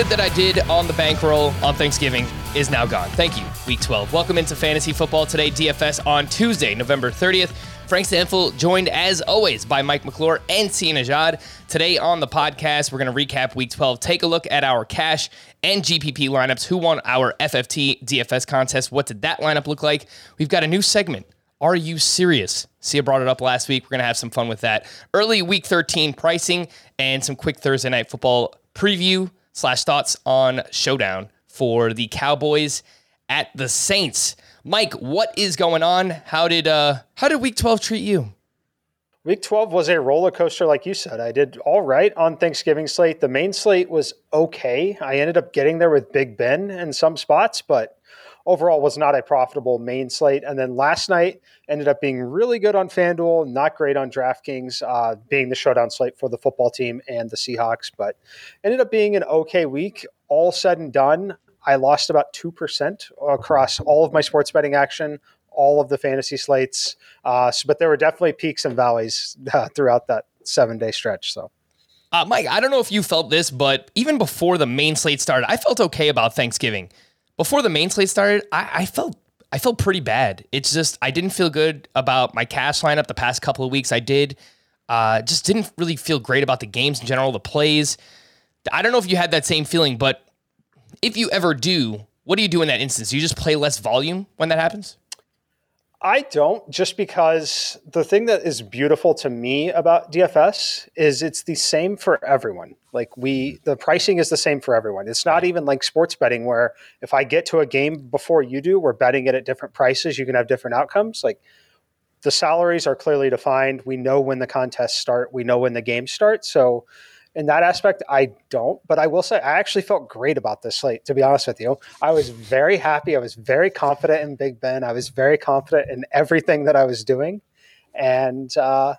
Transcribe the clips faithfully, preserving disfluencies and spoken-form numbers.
good that I did on the bankroll on Thanksgiving is now gone. Thank you, Week twelve. Welcome into Fantasy Football Today, D F S on Tuesday, November thirtieth. Frank Stanfield joined, as always, by Mike McClure and Sia Nejad. Today on the podcast, we're going to recap Week twelve, take a look at our cash and G P P lineups, who won our F F T D F S contest, what did that lineup look like. We've got a new segment, Are You Serious? Sia brought it up last week. We're going to have some fun with that. Early Week thirteen pricing and some quick Thursday Night Football preview slash thoughts on Showdown for the Cowboys at the Saints. Mike, what is going on? How did uh, how did Week twelve treat you? Week twelve was a roller coaster, like you said. I did all right on Thanksgiving slate. The main slate was okay. I ended up getting there with Big Ben in some spots, but overall was not a profitable main slate. And then last night ended up being really good on FanDuel, not great on DraftKings, uh, being the showdown slate for the football team and the Seahawks, but ended up being an okay week. All said and done, I lost about two percent across all of my sports betting action, all of the fantasy slates. Uh, so, but there were definitely peaks and valleys uh, throughout that seven-day stretch. So, uh, Mike, I don't know if you felt this, but even before the main slate started, I felt okay about Thanksgiving. Before the main slate started, I, I felt I felt pretty bad. It's just I didn't feel good about my cash lineup the past couple of weeks. I did. Uh, just didn't really feel great about the games in general, the plays. I don't know if you had that same feeling, but if you ever do, what do you do in that instance? Do you just play less volume when that happens? I don't, just because the thing that is beautiful to me about D F S is it's the same for everyone. Like we, the pricing is the same for everyone. It's not even like sports betting where if I get to a game before you do, we're betting it at different prices. You can have different outcomes. Like the salaries are clearly defined. We know when the contests start. We know when the games start. So in that aspect, I don't, but I will say I actually felt great about this slate, to be honest with you. I was very happy. I was very confident in Big Ben. I was very confident in everything that I was doing. And uh,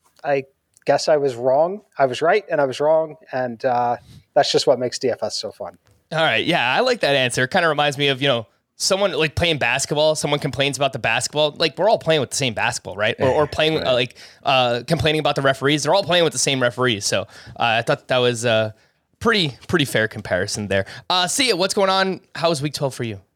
I guess I was wrong. I was right and I was wrong. And uh, that's just what makes D F S so fun. All right. Yeah, I like that answer. It kind of reminds me of, you know, someone like playing basketball, someone complains about the basketball. Like we're all playing with the same basketball, right? Or, or playing right. uh, like uh, complaining about the referees. They're all playing with the same referees. So uh, I thought that was a pretty, pretty fair comparison there. Uh, Sia, what's going on? How was Week twelve for you?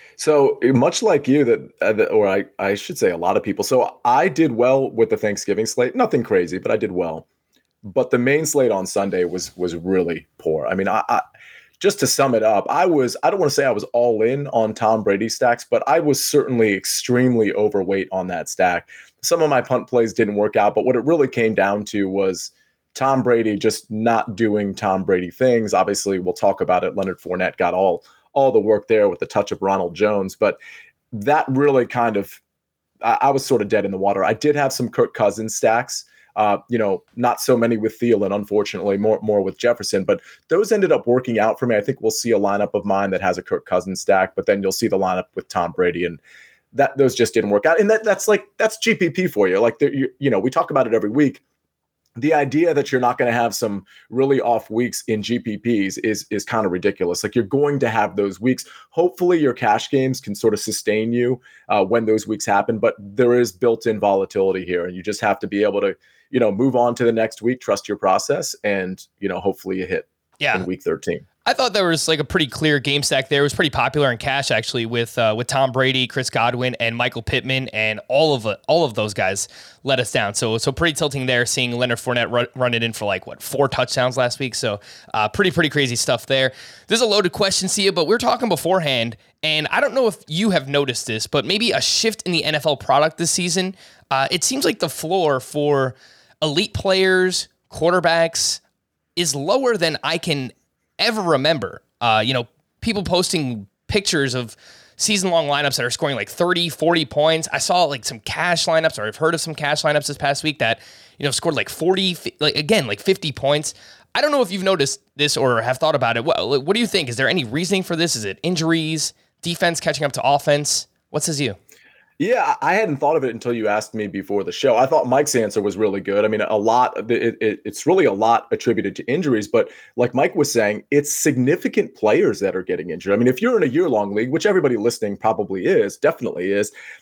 So much like you, that, uh, or I, I should say a lot of people. So I did well with the Thanksgiving slate. Nothing crazy, but I did well. But the main slate on Sunday was was really poor. I mean, I, I just to sum it up, I was, I don't want to say I was all in on Tom Brady stacks, but I was certainly extremely overweight on that stack. Some of my punt plays didn't work out, but what it really came down to was Tom Brady just not doing Tom Brady things. Obviously, we'll talk about it. Leonard Fournette got all, all the work there with the touch of Ronald Jones, but that really kind of, I, I was sort of dead in the water. I did have some Kirk Cousins stacks. Uh, you know, not so many with Thielen, unfortunately, more more with Jefferson, but those ended up working out for me. I think we'll see a lineup of mine that has a Kirk Cousins stack, but then you'll see the lineup with Tom Brady, and that those just didn't work out. And that that's like that's G P P for you. Like you, you know, we talk about it every week. The idea that you're not going to have some really off weeks in G P Ps is is kind of ridiculous. Like you're going to have those weeks. Hopefully your cash games can sort of sustain you uh, when those weeks happen, but there is built-in volatility here, and you just have to be able to, you know, move on to the next week, trust your process, and, you know, hopefully you hit yeah. in week thirteen. I thought there was like a pretty clear game stack there. It was pretty popular in cash actually with uh, with Tom Brady, Chris Godwin, and Michael Pittman, and all of it, all of those guys let us down. So so pretty tilting there, seeing Leonard Fournette run, run it in for like what four touchdowns last week. So uh, pretty pretty crazy stuff there. This is a loaded question, Sia, but we were talking beforehand, and I don't know if you have noticed this, but maybe a shift in the N F L product this season. Uh, it seems like the floor for elite players, quarterbacks, is lower than I can ever remember. Uh, you know, people posting pictures of season-long lineups that are scoring like thirty, forty points. I saw like some cash lineups, or I've heard of some cash lineups this past week that, you know, scored like forty, like again, like fifty points. I don't know if you've noticed this or have thought about it. What, what do you think? Is there any reasoning for this? Is it injuries, defense catching up to offense? What says you? Yeah, I hadn't thought of it until you asked me before the show. I thought Mike's answer was really good. I mean, a lot, it, it, it's really a lot attributed to injuries, but like Mike was saying, it's significant players that are getting injured. I mean, if you're in a year-long league, which everybody listening probably is, definitely is,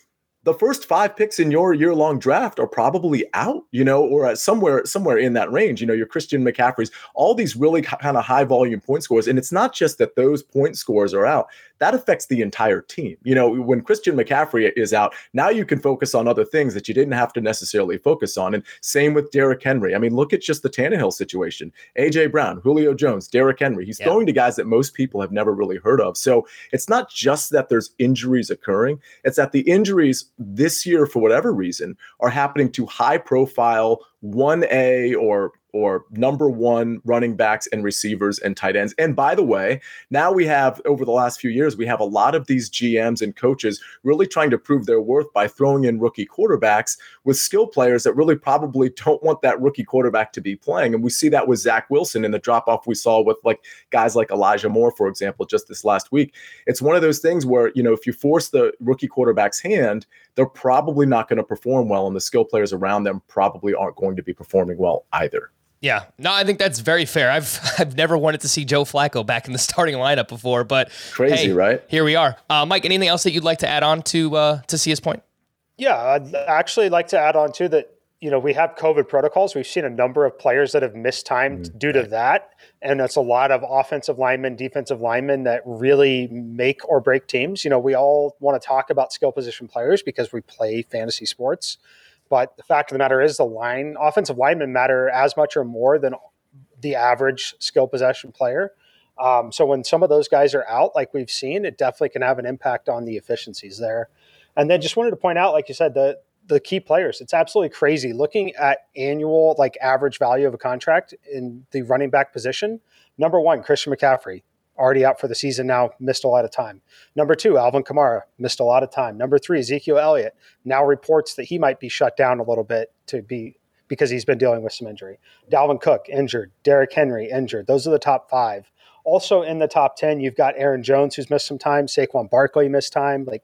the first five picks in your year-long draft are probably out, you know, or at somewhere somewhere in that range. You know, your Christian McCaffreys, all these really kind of high-volume point scores. And it's not just that those point scores are out. That affects the entire team. You know, when Christian McCaffrey is out, now you can focus on other things that you didn't have to necessarily focus on. And same with Derrick Henry. I mean, look at just the Tannehill situation. A J Brown, Julio Jones, Derrick Henry. He's yeah. throwing to guys that most people have never really heard of. So it's not just that there's injuries occurring. It's that the injuries this year, for whatever reason, are happening to high-profile one A or or number one running backs and receivers and tight ends. And by the way, now we have, over the last few years, we have a lot of these G Ms and coaches really trying to prove their worth by throwing in rookie quarterbacks with skill players that really probably don't want that rookie quarterback to be playing. And we see that with Zach Wilson in the drop-off we saw with like guys like Elijah Moore, for example, just this last week. It's one of those things where, you know, if you force the rookie quarterback's hand, they're probably not going to perform well, and the skill players around them probably aren't going to be performing well either. Yeah, no, I think that's very fair. I've I've never wanted to see Joe Flacco back in the starting lineup before, but crazy, hey, right? Here we are. Uh, Mike, anything else that you'd like to add on to uh, to see his point? Yeah, I'd actually like to add on too that, you know, we have COVID protocols. We've seen a number of players that have missed time mm-hmm. due to that, and it's a lot of offensive linemen, defensive linemen that really make or break teams. You know, we all want to talk about skill position players because we play fantasy sports. But the fact of the matter is the line offensive linemen matter as much or more than the average skill possession player. Um, so when some of those guys are out, like we've seen, it definitely can have an impact on the efficiencies there. And then just wanted to point out, like you said, the the key players. It's absolutely crazy looking at annual, like average value of a contract in the running back position. Number one, Christian McCaffrey. Already out for the season now, missed a lot of time. Number two, Alvin Kamara, missed a lot of time. Number three, Ezekiel Elliott, now reports that he might be shut down a little bit to be because he's been dealing with some injury. Dalvin Cook, injured. Derrick Henry, injured. Those are the top five. Also in the top ten, you've got Aaron Jones, who's missed some time. Saquon Barkley missed time. Like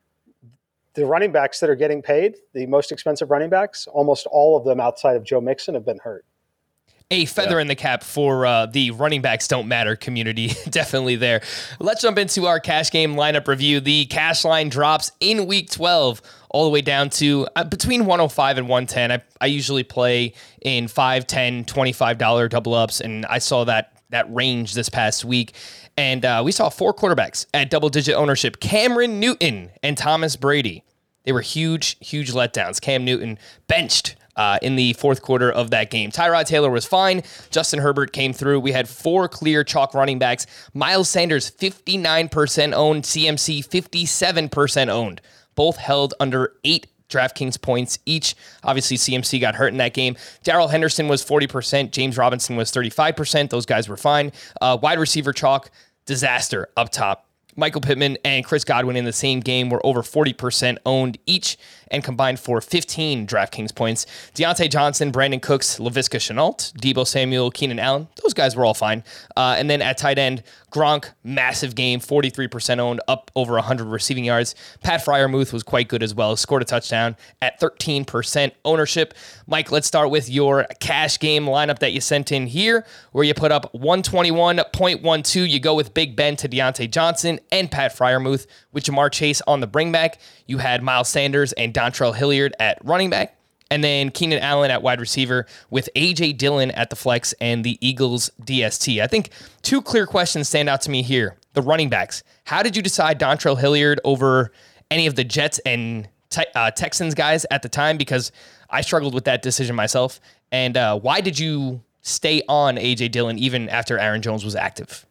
the running backs that are getting paid, the most expensive running backs, almost all of them outside of Joe Mixon have been hurt. A feather yeah. in the cap for uh, the running backs don't matter community. Definitely there. Let's jump into our cash game lineup review. The cash line drops in week twelve all the way down to uh, between one oh five and one ten. I, I usually play in five, ten, twenty-five dollars double ups, and I saw that that range this past week. And uh, we saw four quarterbacks at double-digit ownership. Cameron Newton and Thomas Brady. They were huge, huge letdowns. Cam Newton benched Uh, in the fourth quarter of that game. Tyrod Taylor was fine. Justin Herbert came through. We had four clear chalk running backs. Miles Sanders, fifty-nine percent owned. C M C, fifty-seven percent owned. Both held under eight DraftKings points each. Obviously, C M C got hurt in that game. Darrell Henderson was forty percent. James Robinson was thirty-five percent. Those guys were fine. Uh, wide receiver chalk, disaster up top. Michael Pittman and Chris Godwin in the same game were over forty percent owned each and combined for fifteen DraftKings points. Deontay Johnson, Brandon Cooks, Laviska Shenault, Deebo Samuel, Keenan Allen, those guys were all fine. Uh, and then at tight end, Gronk, massive game, forty-three percent owned, up over one hundred receiving yards. Pat Freiermuth was quite good as well, scored a touchdown at thirteen percent ownership. Mike, let's start with your cash game lineup that you sent in here, where you put up one twenty-one point one two. You go with Big Ben to Deontay Johnson and Pat Freiermuth with Jamar Chase on the bringback. You had Miles Sanders and Dontrell Hilliard at running back. And then Keenan Allen at wide receiver with A J Dillon at the flex and the Eagles D S T. I think two clear questions stand out to me here. The running backs. How did you decide Dontrell Hilliard over any of the Jets and te- uh, Texans guys at the time? Because I struggled with that decision myself. And uh, why did you stay on A J Dillon even after Aaron Jones was active?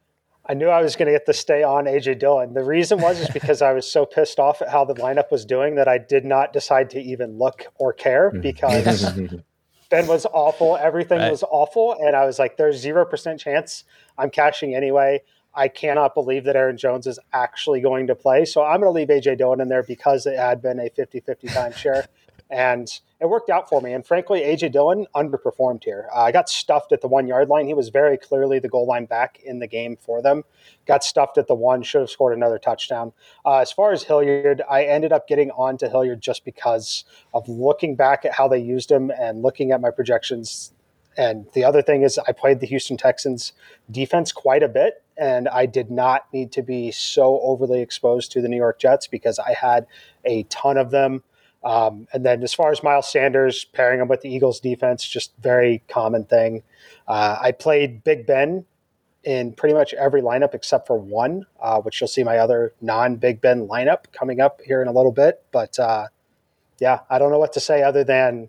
I knew I was going to get to stay on A J Dillon. The reason was is because I was so pissed off at how the lineup was doing that I did not decide to even look or care because Ben was awful. Everything right. was awful. And I was like, there's zero percent chance I'm cashing anyway. I cannot believe that Aaron Jones is actually going to play. So I'm going to leave A J Dillon in there because it had been a fifty-fifty timeshare. And it worked out for me. And frankly, A J Dillon underperformed here. Uh, I got stuffed at the one-yard line. He was very clearly the goal line back in the game for them. Got stuffed at the one, should have scored another touchdown. Uh, as far as Hilliard, I ended up getting on to Hilliard just because of looking back at how they used him and looking at my projections. And the other thing is I played the Houston Texans defense quite a bit. and I did not need to be so overly exposed to the New York Jets because I had a ton of them. Um, and then as far as Miles Sanders, pairing him with the Eagles defense, just very common thing. Uh, I played Big Ben in pretty much every lineup except for one, uh, which you'll see my other non-Big Ben lineup coming up here in a little bit. But uh, yeah, I don't know what to say other than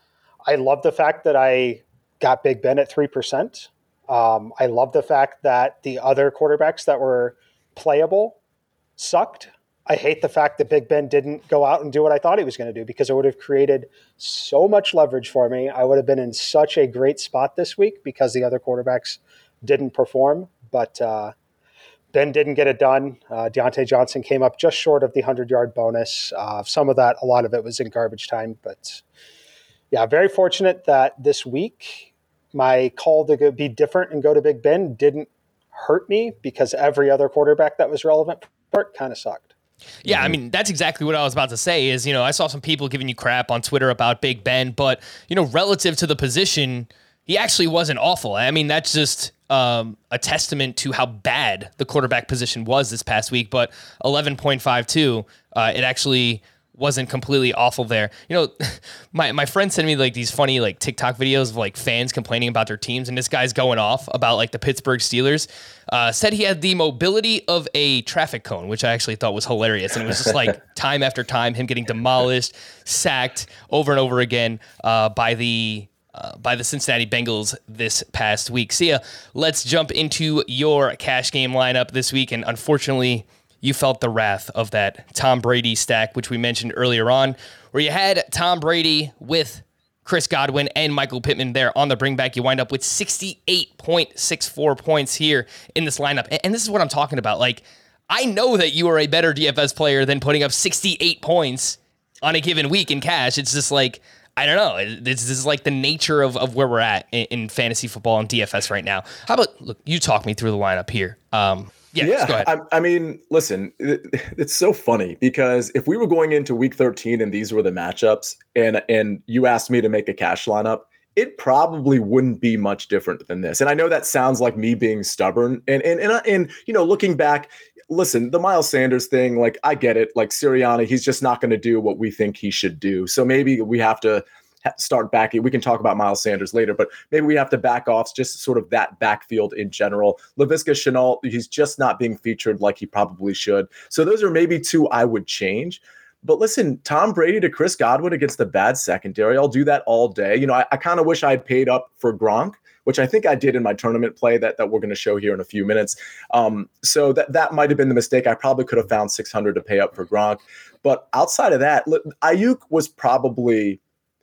I love the fact that I got Big Ben at three percent. Um, I love the fact that the other quarterbacks that were playable sucked. I hate the fact that Big Ben didn't go out and do what I thought he was going to do because it would have created so much leverage for me. I would have been in such a great spot this week because the other quarterbacks didn't perform. But uh, Ben didn't get it done. Uh, Deontay Johnson came up just short of the hundred-yard bonus. Uh, some of that, a lot of it was in garbage time. But yeah, very fortunate that this week my call to go be different and go to Big Ben didn't hurt me because every other quarterback that was relevant for it kind of sucked. Yeah, I mean, that's exactly what I was about to say is, you know, I saw some people giving you crap on Twitter about Big Ben, but, you know, relative to the position, he actually wasn't awful. I mean, that's just um, a testament to how bad the quarterback position was this past week, but eleven point five two, uh, it actually wasn't completely awful there. You know, my, my friend sent me like these funny like TikTok videos of like fans complaining about their teams, and this guy's going off about like the Pittsburgh Steelers. Uh, said he had the mobility of a traffic cone, which I actually thought was hilarious. And it was just like time after time, him getting demolished, sacked over and over again uh, by the uh, by the Cincinnati Bengals this past week. So yeah, let's jump into your cash game lineup this week. And unfortunately, you felt the wrath of that Tom Brady stack, which we mentioned earlier on, where you had Tom Brady with Chris Godwin and Michael Pittman there on the bring back. You wind up with sixty-eight point six four points here in this lineup. And this is what I'm talking about. Like, I know that you are a better D F S player than putting up sixty-eight points on a given week in cash. It's just like, I don't know. This, this is like the nature of, of where we're at in, in fantasy football and D F S right now. How about, look, you talk me through the lineup here. Um, Yeah, yeah go ahead. I, I mean, listen, it, it's so funny because if we were going into week thirteen and these were the matchups and and you asked me to make a cash lineup, it probably wouldn't be much different than this. And I know that sounds like me being stubborn. And and and, and you know, looking back, listen, the Miles Sanders thing, like I get it. Like Sirianni, he's just not going to do what we think he should do. So maybe we have to start backing. We can talk about Miles Sanders later, but maybe we have to back off just sort of that backfield in general. Laviska Shenault, he's just not being featured like he probably should. So those are maybe two I would change. But listen, Tom Brady to Chris Godwin against the bad secondary, I'll do that all day. You know, I, I kind of wish I had paid up for Gronk, which I think I did in my tournament play that, that we're going to show here in a few minutes. Um, so that, that might have been the mistake. I probably could have found six hundred to pay up for Gronk. But outside of that, Ayuk was probably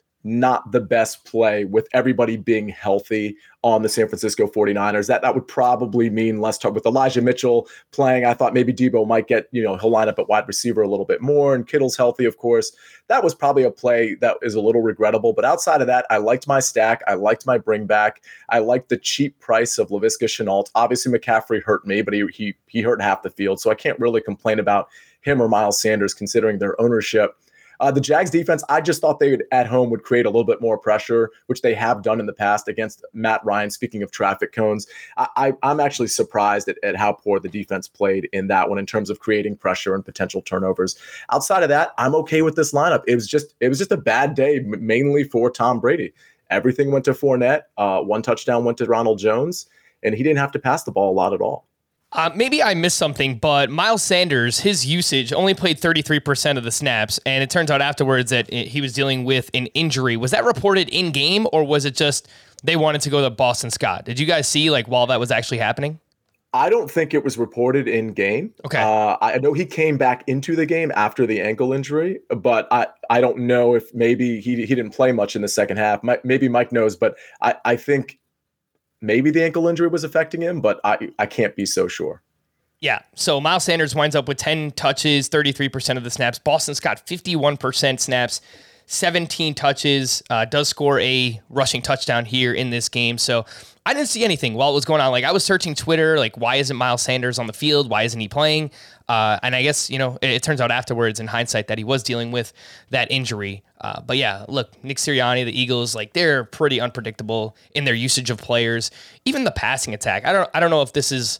not the best play with everybody being healthy on the San Francisco forty-niners. That that would probably mean less talk with Elijah Mitchell playing. I thought maybe Debo might get, you know, he'll line up at wide receiver a little bit more, and Kittle's healthy, of course. That was probably a play that is a little regrettable. But outside of that, I liked my stack. I liked my bring back. I liked the cheap price of Laviska Shenault. Obviously, McCaffrey hurt me, but he he he hurt half the field. So I can't really complain about him or Miles Sanders considering their ownership. Uh, the Jags defense, I just thought they would at home would create a little bit more pressure, which they have done in the past against Matt Ryan. Speaking of traffic cones, I, I, I'm actually surprised at, at how poor the defense played in that one in terms of creating pressure and potential turnovers. Outside of that, I'm okay with this lineup. It was just it was just a bad day, mainly for Tom Brady. Everything went to Fournette. Uh, one touchdown went to Ronald Jones, and he didn't have to pass the ball a lot at all. Uh, maybe I missed something, but Miles Sanders, his usage only played thirty-three percent of the snaps, and it turns out afterwards that he was dealing with an injury. Was that reported in game, or was it just they wanted to go to Boston Scott? Did you guys see like while that was actually happening? I don't think it was reported in game. Okay. Uh, I know he came back into the game after the ankle injury, but I, I don't know if maybe he he didn't play much in the second half. Maybe Mike knows, but I, I think maybe the ankle injury was affecting him, but I, I can't be so sure. Yeah, so Miles Sanders winds up with ten touches, thirty-three percent of the snaps. Boston Scott, fifty-one percent snaps, seventeen touches, uh, does score a rushing touchdown here in this game. So I didn't see anything while it was going on. Like I was searching Twitter, like why isn't Miles Sanders on the field? Why isn't he playing? Uh, and I guess, you know, it, it turns out afterwards in hindsight that he was dealing with that injury. Uh, but yeah, look, Nick Sirianni, the Eagles, like they're pretty unpredictable in their usage of players, even the passing attack. I don't, I don't know if this is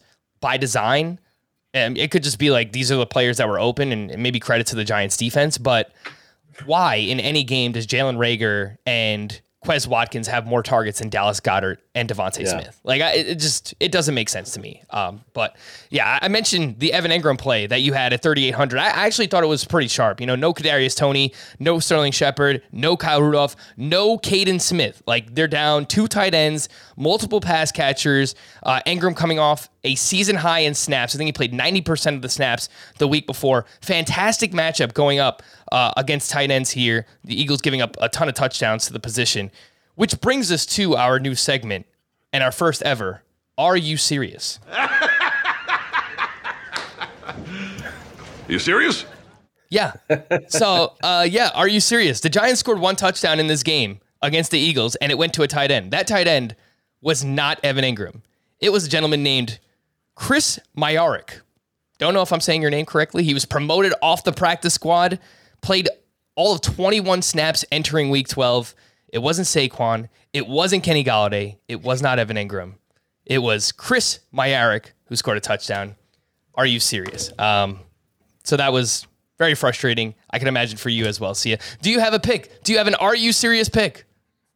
by design. And it could just be like, these are the players that were open, and, and maybe credit to the Giants defense. But why in any game does Jalen Reagor and Quez Watkins have more targets than Dallas Goedert and Devontae yeah. Smith? Like, I, it just, it doesn't make sense to me. Um, but yeah, I mentioned the Evan Engram play that you had at thirty-eight hundred. I actually thought it was pretty sharp. You know, no Kadarius Toney, no Sterling Shepard, no Kyle Rudolph, no Caden Smith. Like, they're down two tight ends, multiple pass catchers. Uh, Engram coming off a season high in snaps. I think he played ninety percent of the snaps the week before. Fantastic matchup going up uh, against tight ends here. The Eagles giving up a ton of touchdowns to the position, which brings us to our new segment and our first ever, Are You Serious? You serious? Yeah. So, uh, yeah, are you serious? The Giants scored one touchdown in this game against the Eagles, and it went to a tight end. That tight end was not Evan Engram. It was a gentleman named Chris Myarick. Don't know if I'm saying your name correctly. He was promoted off the practice squad, played all of twenty-one snaps entering week twelve. It wasn't Saquon. It wasn't Kenny Golladay. It was not Evan Engram. It was Chris Myarick who scored a touchdown. Are you serious? Um, so that was very frustrating. I can imagine for you as well, Sia. Do you have a pick? Do you have an Are You Serious pick?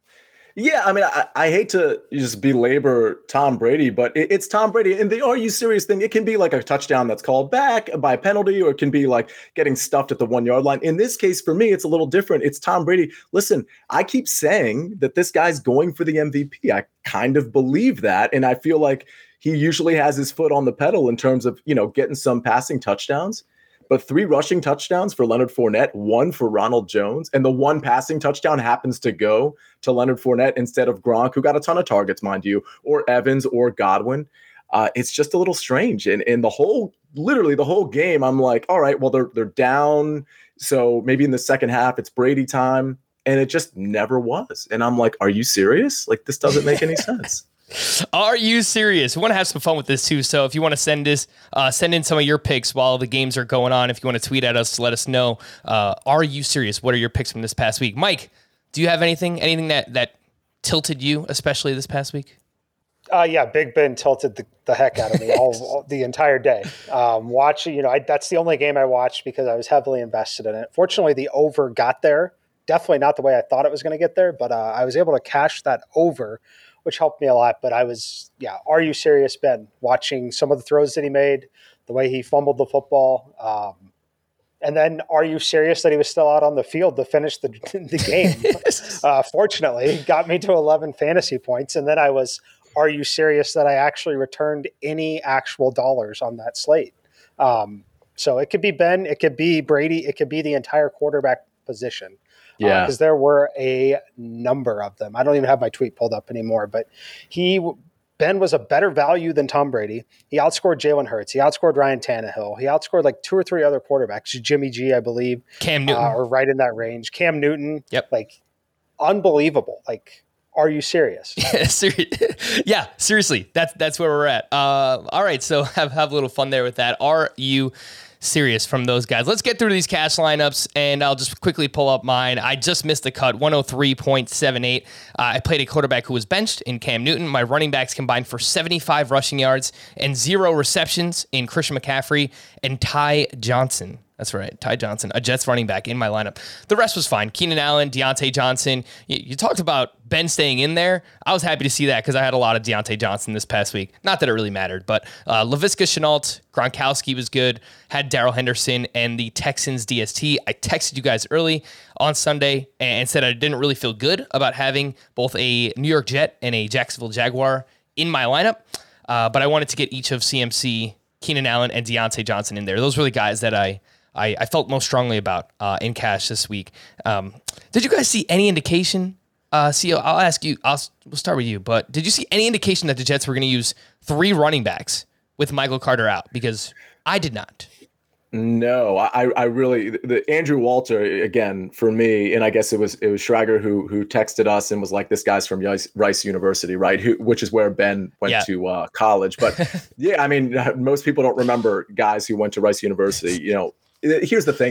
Yeah, I mean, I, I hate to just belabor Tom Brady, but it, it's Tom Brady. And the Are You Serious thing, it can be like a touchdown that's called back by penalty, or it can be like getting stuffed at the one-yard line. In this case, for me, it's a little different. It's Tom Brady. Listen, I keep saying that this guy's going for the M V P. I kind of believe that, and I feel like he usually has his foot on the pedal in terms of, you know, getting some passing touchdowns. But three rushing touchdowns for Leonard Fournette, one for Ronald Jones, and the one passing touchdown happens to go to Leonard Fournette instead of Gronk, who got a ton of targets, mind you, or Evans or Godwin. Uh, it's just a little strange. And in the whole, literally the whole game, I'm like, all right, well, they're they're down. So maybe in the second half, it's Brady time. And it just never was. And I'm like, are you serious? Like, this doesn't make any sense. Are you serious? We want to have some fun with this too. So if you want to send this, uh, send in some of your picks while the games are going on. If you want to tweet at us to let us know, uh, are you serious? What are your picks from this past week? Mike, do you have anything, anything that, that tilted you, especially this past week? Uh, yeah, Big Ben tilted the, the heck out of me all, all the entire day. Um, watching, you know, I, that's the only game I watched because I was heavily invested in it. Fortunately, the over got there. Definitely not the way I thought it was going to get there, but uh, I was able to cash that over, which helped me a lot. But I was, yeah, are you serious, Ben? Watching some of the throws that he made, the way he fumbled the football. Um, and then are you serious that he was still out on the field to finish the, the game? uh, fortunately, it got me to eleven fantasy points. And then I was, are you serious that I actually returned any actual dollars on that slate? Um, so it could be Ben, it could be Brady, it could be the entire quarterback position. Yeah, because uh, there were a number of them. I don't even have my tweet pulled up anymore, but he, Ben was a better value than Tom Brady. He outscored Jalen Hurts. He outscored Ryan Tannehill. He outscored like two or three other quarterbacks, Jimmy G, I believe. Cam Newton. Uh, or right in that range. Cam Newton. Yep. Like, unbelievable. Like, are you serious? Yeah, seriously. That's that's where we're at. Uh, all right, so have, have a little fun there with that. Are you serious from those guys? Let's get through these cash lineups, and I'll just quickly pull up mine. I just missed the cut, one oh three point seven eight. Uh, I played a quarterback who was benched in Cam Newton. My running backs combined for seventy-five rushing yards and zero receptions in Christian McCaffrey and Ty Johnson. That's right, Ty Johnson, a Jets running back in my lineup. The rest was fine. Keenan Allen, Deontay Johnson. You, you talked about Ben staying in there. I was happy to see that because I had a lot of Deontay Johnson this past week. Not that it really mattered, but uh, Laviska Shenault, Gronkowski was good. Had Darrell Henderson and the Texans D S T. I texted you guys early on Sunday and said I didn't really feel good about having both a New York Jet and a Jacksonville Jaguar in my lineup, uh, but I wanted to get each of C M C, Keenan Allen, and Deontay Johnson in there. Those were the guys that I I, I felt most strongly about uh, in cash this week. Um, did you guys see any indication? Uh, C O, I'll ask you. I'll we'll start with you. But did you see any indication that the Jets were going to use three running backs with Michael Carter out? Because I did not. No, I, I really the Andrew Walter again for me, and I guess it was it was Schrager who who texted us and was like, "This guy's from Rice, Rice University, right?" Who, which is where Ben went yeah. to uh, college. But yeah, I mean, most people don't remember guys who went to Rice University. You know, here's the thing: I,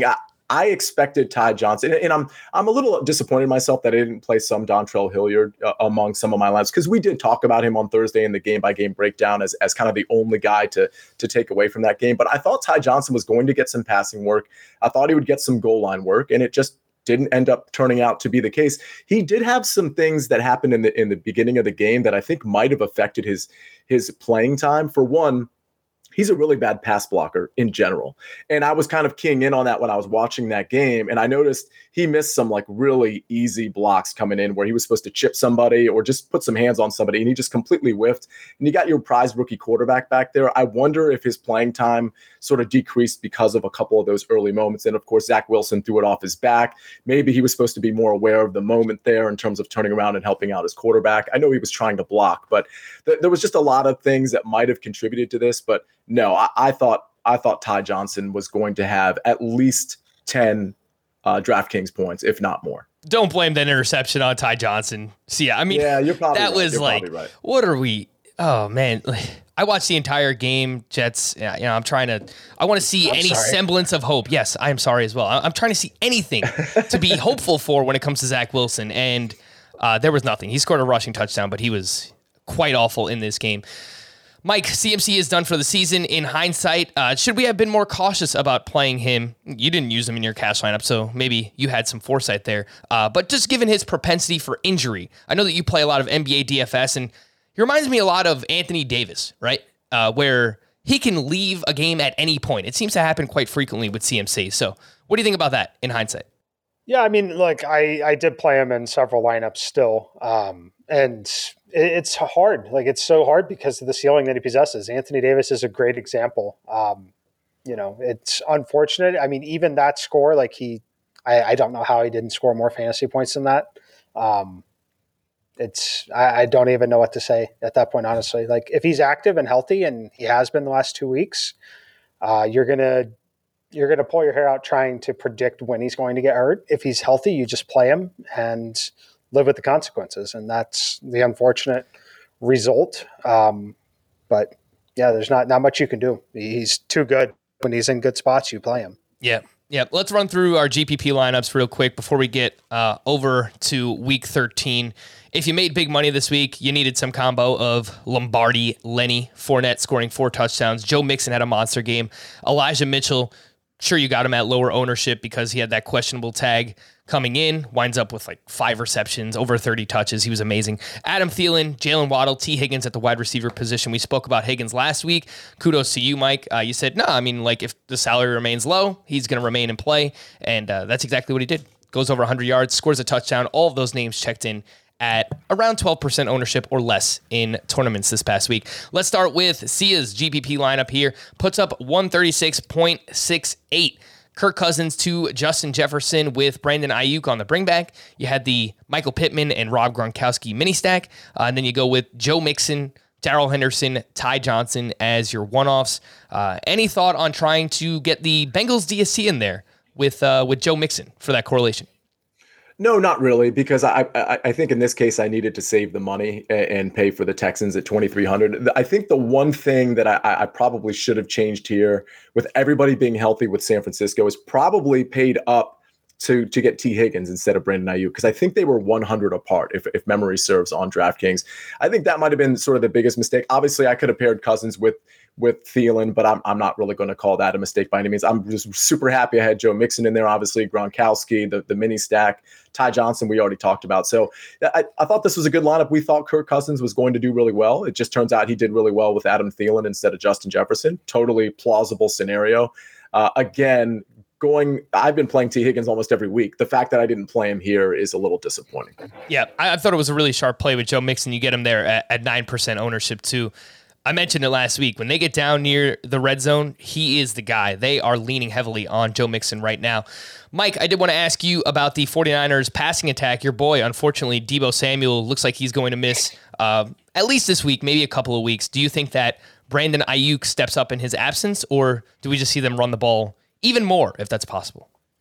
I expected Ty Johnson, and I'm I'm a little disappointed in myself that I didn't play some Dontrell Hilliard uh, among some of my lineups, because we did talk about him on Thursday in the game by game breakdown as as kind of the only guy to to take away from that game. But I thought Ty Johnson was going to get some passing work. I thought he would get some goal line work, and it just didn't end up turning out to be the case. He did have some things that happened in the in the beginning of the game that I think might have affected his his playing time. For one, he's a really bad pass blocker in general. And I was kind of keying in on that when I was watching that game. And I noticed he missed some like really easy blocks coming in where he was supposed to chip somebody or just put some hands on somebody, and he just completely whiffed. And you got your prize rookie quarterback back there. I wonder if his playing time sort of decreased because of a couple of those early moments. And of course, Zach Wilson threw it off his back. Maybe he was supposed to be more aware of the moment there in terms of turning around and helping out his quarterback. I know he was trying to block, but th- there was just a lot of things that might have contributed to this. But no, I, I thought I thought Ty Johnson was going to have at least ten uh, DraftKings points, if not more. Don't blame that interception on Ty Johnson. See, yeah, I mean, yeah, you're probably that right. was you're like, right. What are we? Oh man, I watched the entire game. Jets. You know, I'm trying to. I want to see I'm any sorry. semblance of hope. Yes, I am sorry as well. I'm trying to see anything to be hopeful for when it comes to Zach Wilson, and uh, there was nothing. He scored a rushing touchdown, but he was quite awful in this game. Mike, C M C is done for the season. In hindsight, uh, should we have been more cautious about playing him? You didn't use him in your cash lineup, so maybe you had some foresight there. Uh, but just given his propensity for injury, I know that you play a lot of N B A D F S, and he reminds me a lot of Anthony Davis, right? Uh, where he can leave a game at any point. It seems to happen quite frequently with C M C. So what do you think about that in hindsight? Yeah, I mean, look, I, I did play him in several lineups still. Um, and it, it's hard. Like, it's so hard because of the ceiling that he possesses. Anthony Davis is a great example. Um, you know, it's unfortunate. I mean, even that score, like he, I, I don't know how he didn't score more fantasy points than that. Um, it's, I, I don't even know what to say at that point, honestly. Like, if he's active and healthy, and he has been the last two weeks, uh, you're going to, you're going to pull your hair out trying to predict when he's going to get hurt. If he's healthy, you just play him and live with the consequences. And that's the unfortunate result. Um, but yeah, there's not, not much you can do. He's too good. When he's in good spots, you play him. Yeah. Yeah. Let's run through our G P P lineups real quick before we get uh, over to week thirteen. If you made big money this week, you needed some combo of Lombardi, Lenny, Fournette scoring four touchdowns. Joe Mixon had a monster game. Elijah Mitchell, sure, you got him at lower ownership because he had that questionable tag coming in, winds up with like five receptions, over thirty touches. He was amazing. Adam Thielen, Jalen Waddle, T. Higgins at the wide receiver position. We spoke about Higgins last week. Kudos to you, Mike. Uh, you said, no, I mean, like if the salary remains low, he's going to remain in play. And uh, that's exactly what he did. Goes over one hundred yards, scores a touchdown. All of those names checked in at around twelve percent ownership or less in tournaments this past week. Let's start with Sia's G P P lineup here. Puts up one thirty-six point six eight. Kirk Cousins to Justin Jefferson with Brandon Ayuk on the bringback. You had the Michael Pittman and Rob Gronkowski mini stack. Uh, and then you go with Joe Mixon, Darrell Henderson, Ty Johnson as your one-offs. Uh, any thought on trying to get the Bengals D S C in there with uh, with Joe Mixon for that correlation? No, not really, because I, I I think in this case I needed to save the money and pay for the Texans at twenty-three hundred. I think the one thing that I, I probably should have changed here, with everybody being healthy with San Francisco, is probably paid up to to get T. Higgins instead of Brandon Ayuk, because I think they were one hundred apart, if, if memory serves, on DraftKings. I think that might have been sort of the biggest mistake. Obviously, I could have paired Cousins with with Thielen, but I'm I'm not really going to call that a mistake by any means. I'm just super happy I had Joe Mixon in there, obviously, Gronkowski, the, the mini stack, Ty Johnson we already talked about. So I, I thought this was a good lineup. We thought Kirk Cousins was going to do really well. It just turns out he did really well with Adam Thielen instead of Justin Jefferson. Totally plausible scenario. Uh, again, going, I've been playing T. Higgins almost every week. The fact that I didn't play him here is a little disappointing. Yeah, I, I thought it was a really sharp play with Joe Mixon. You get him there at, at nine percent ownership too. I mentioned it last week. When they get down near the red zone, he is the guy. They are leaning heavily on Joe Mixon right now. Mike, I did want to ask you about the 49ers passing attack. Your boy, unfortunately, Deebo Samuel, looks like he's going to miss uh, at least this week, maybe a couple of weeks. Do you think that Brandon Ayuk steps up in his absence, or do we just see them run the ball even more, if that's possible?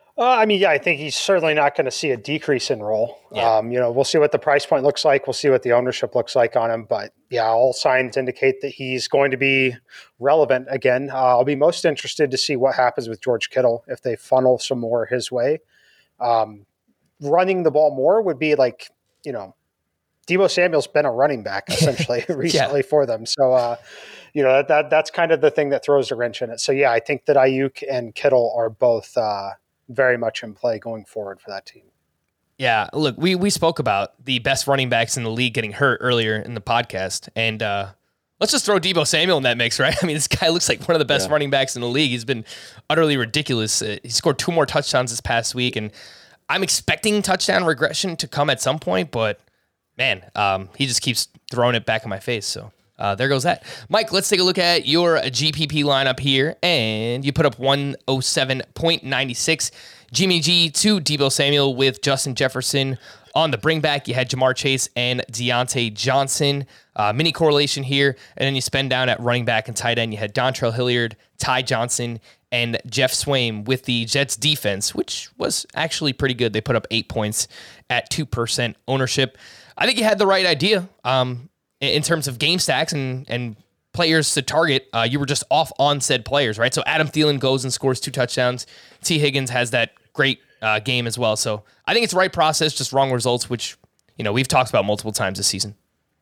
Uh, I mean, yeah, I think he's certainly not going to see a decrease in role. Yeah. Um, you know, we'll see what the price point looks like. We'll see what the ownership looks like on him. But yeah, all signs indicate that he's going to be relevant again. Uh, I'll be most interested to see what happens with George Kittle if they funnel some more his way. Um, running the ball more would be like, you know, Deebo Samuel's been a running back essentially recently yeah. for them. So, uh, you know, that, that that's kind of the thing that throws a wrench in it. So, yeah, I think that Ayuk and Kittle are both uh, very much in play going forward for that team. Yeah, look, we we spoke about the best running backs in the league getting hurt earlier in the podcast, and uh, let's just throw Deebo Samuel in that mix, right? I mean, this guy looks like one of the best yeah. running backs in the league. He's been utterly ridiculous. Uh, he scored two more touchdowns this past week, and I'm expecting touchdown regression to come at some point, but man, um, he just keeps throwing it back in my face, so... Uh, there goes that. Mike, let's take a look at your G P P lineup here. And you put up one oh seven point nine six. Jimmy G to Deebo Samuel with Justin Jefferson. On the bring back, you had Jamar Chase and Deontay Johnson. Uh, mini correlation here. And then you spend down at running back and tight end. You had Dontrell Hilliard, Ty Johnson, and Jeff Swaim with the Jets defense, which was actually pretty good. They put up eight points at two percent ownership. I think you had the right idea. Um, in terms of game stacks and, and players to target, uh, you were just off on said players, right? So Adam Thielen goes and scores two touchdowns. T. Higgins has that great uh, game as well. So I think it's the right process, just wrong results, which, you know, we've talked about multiple times this season.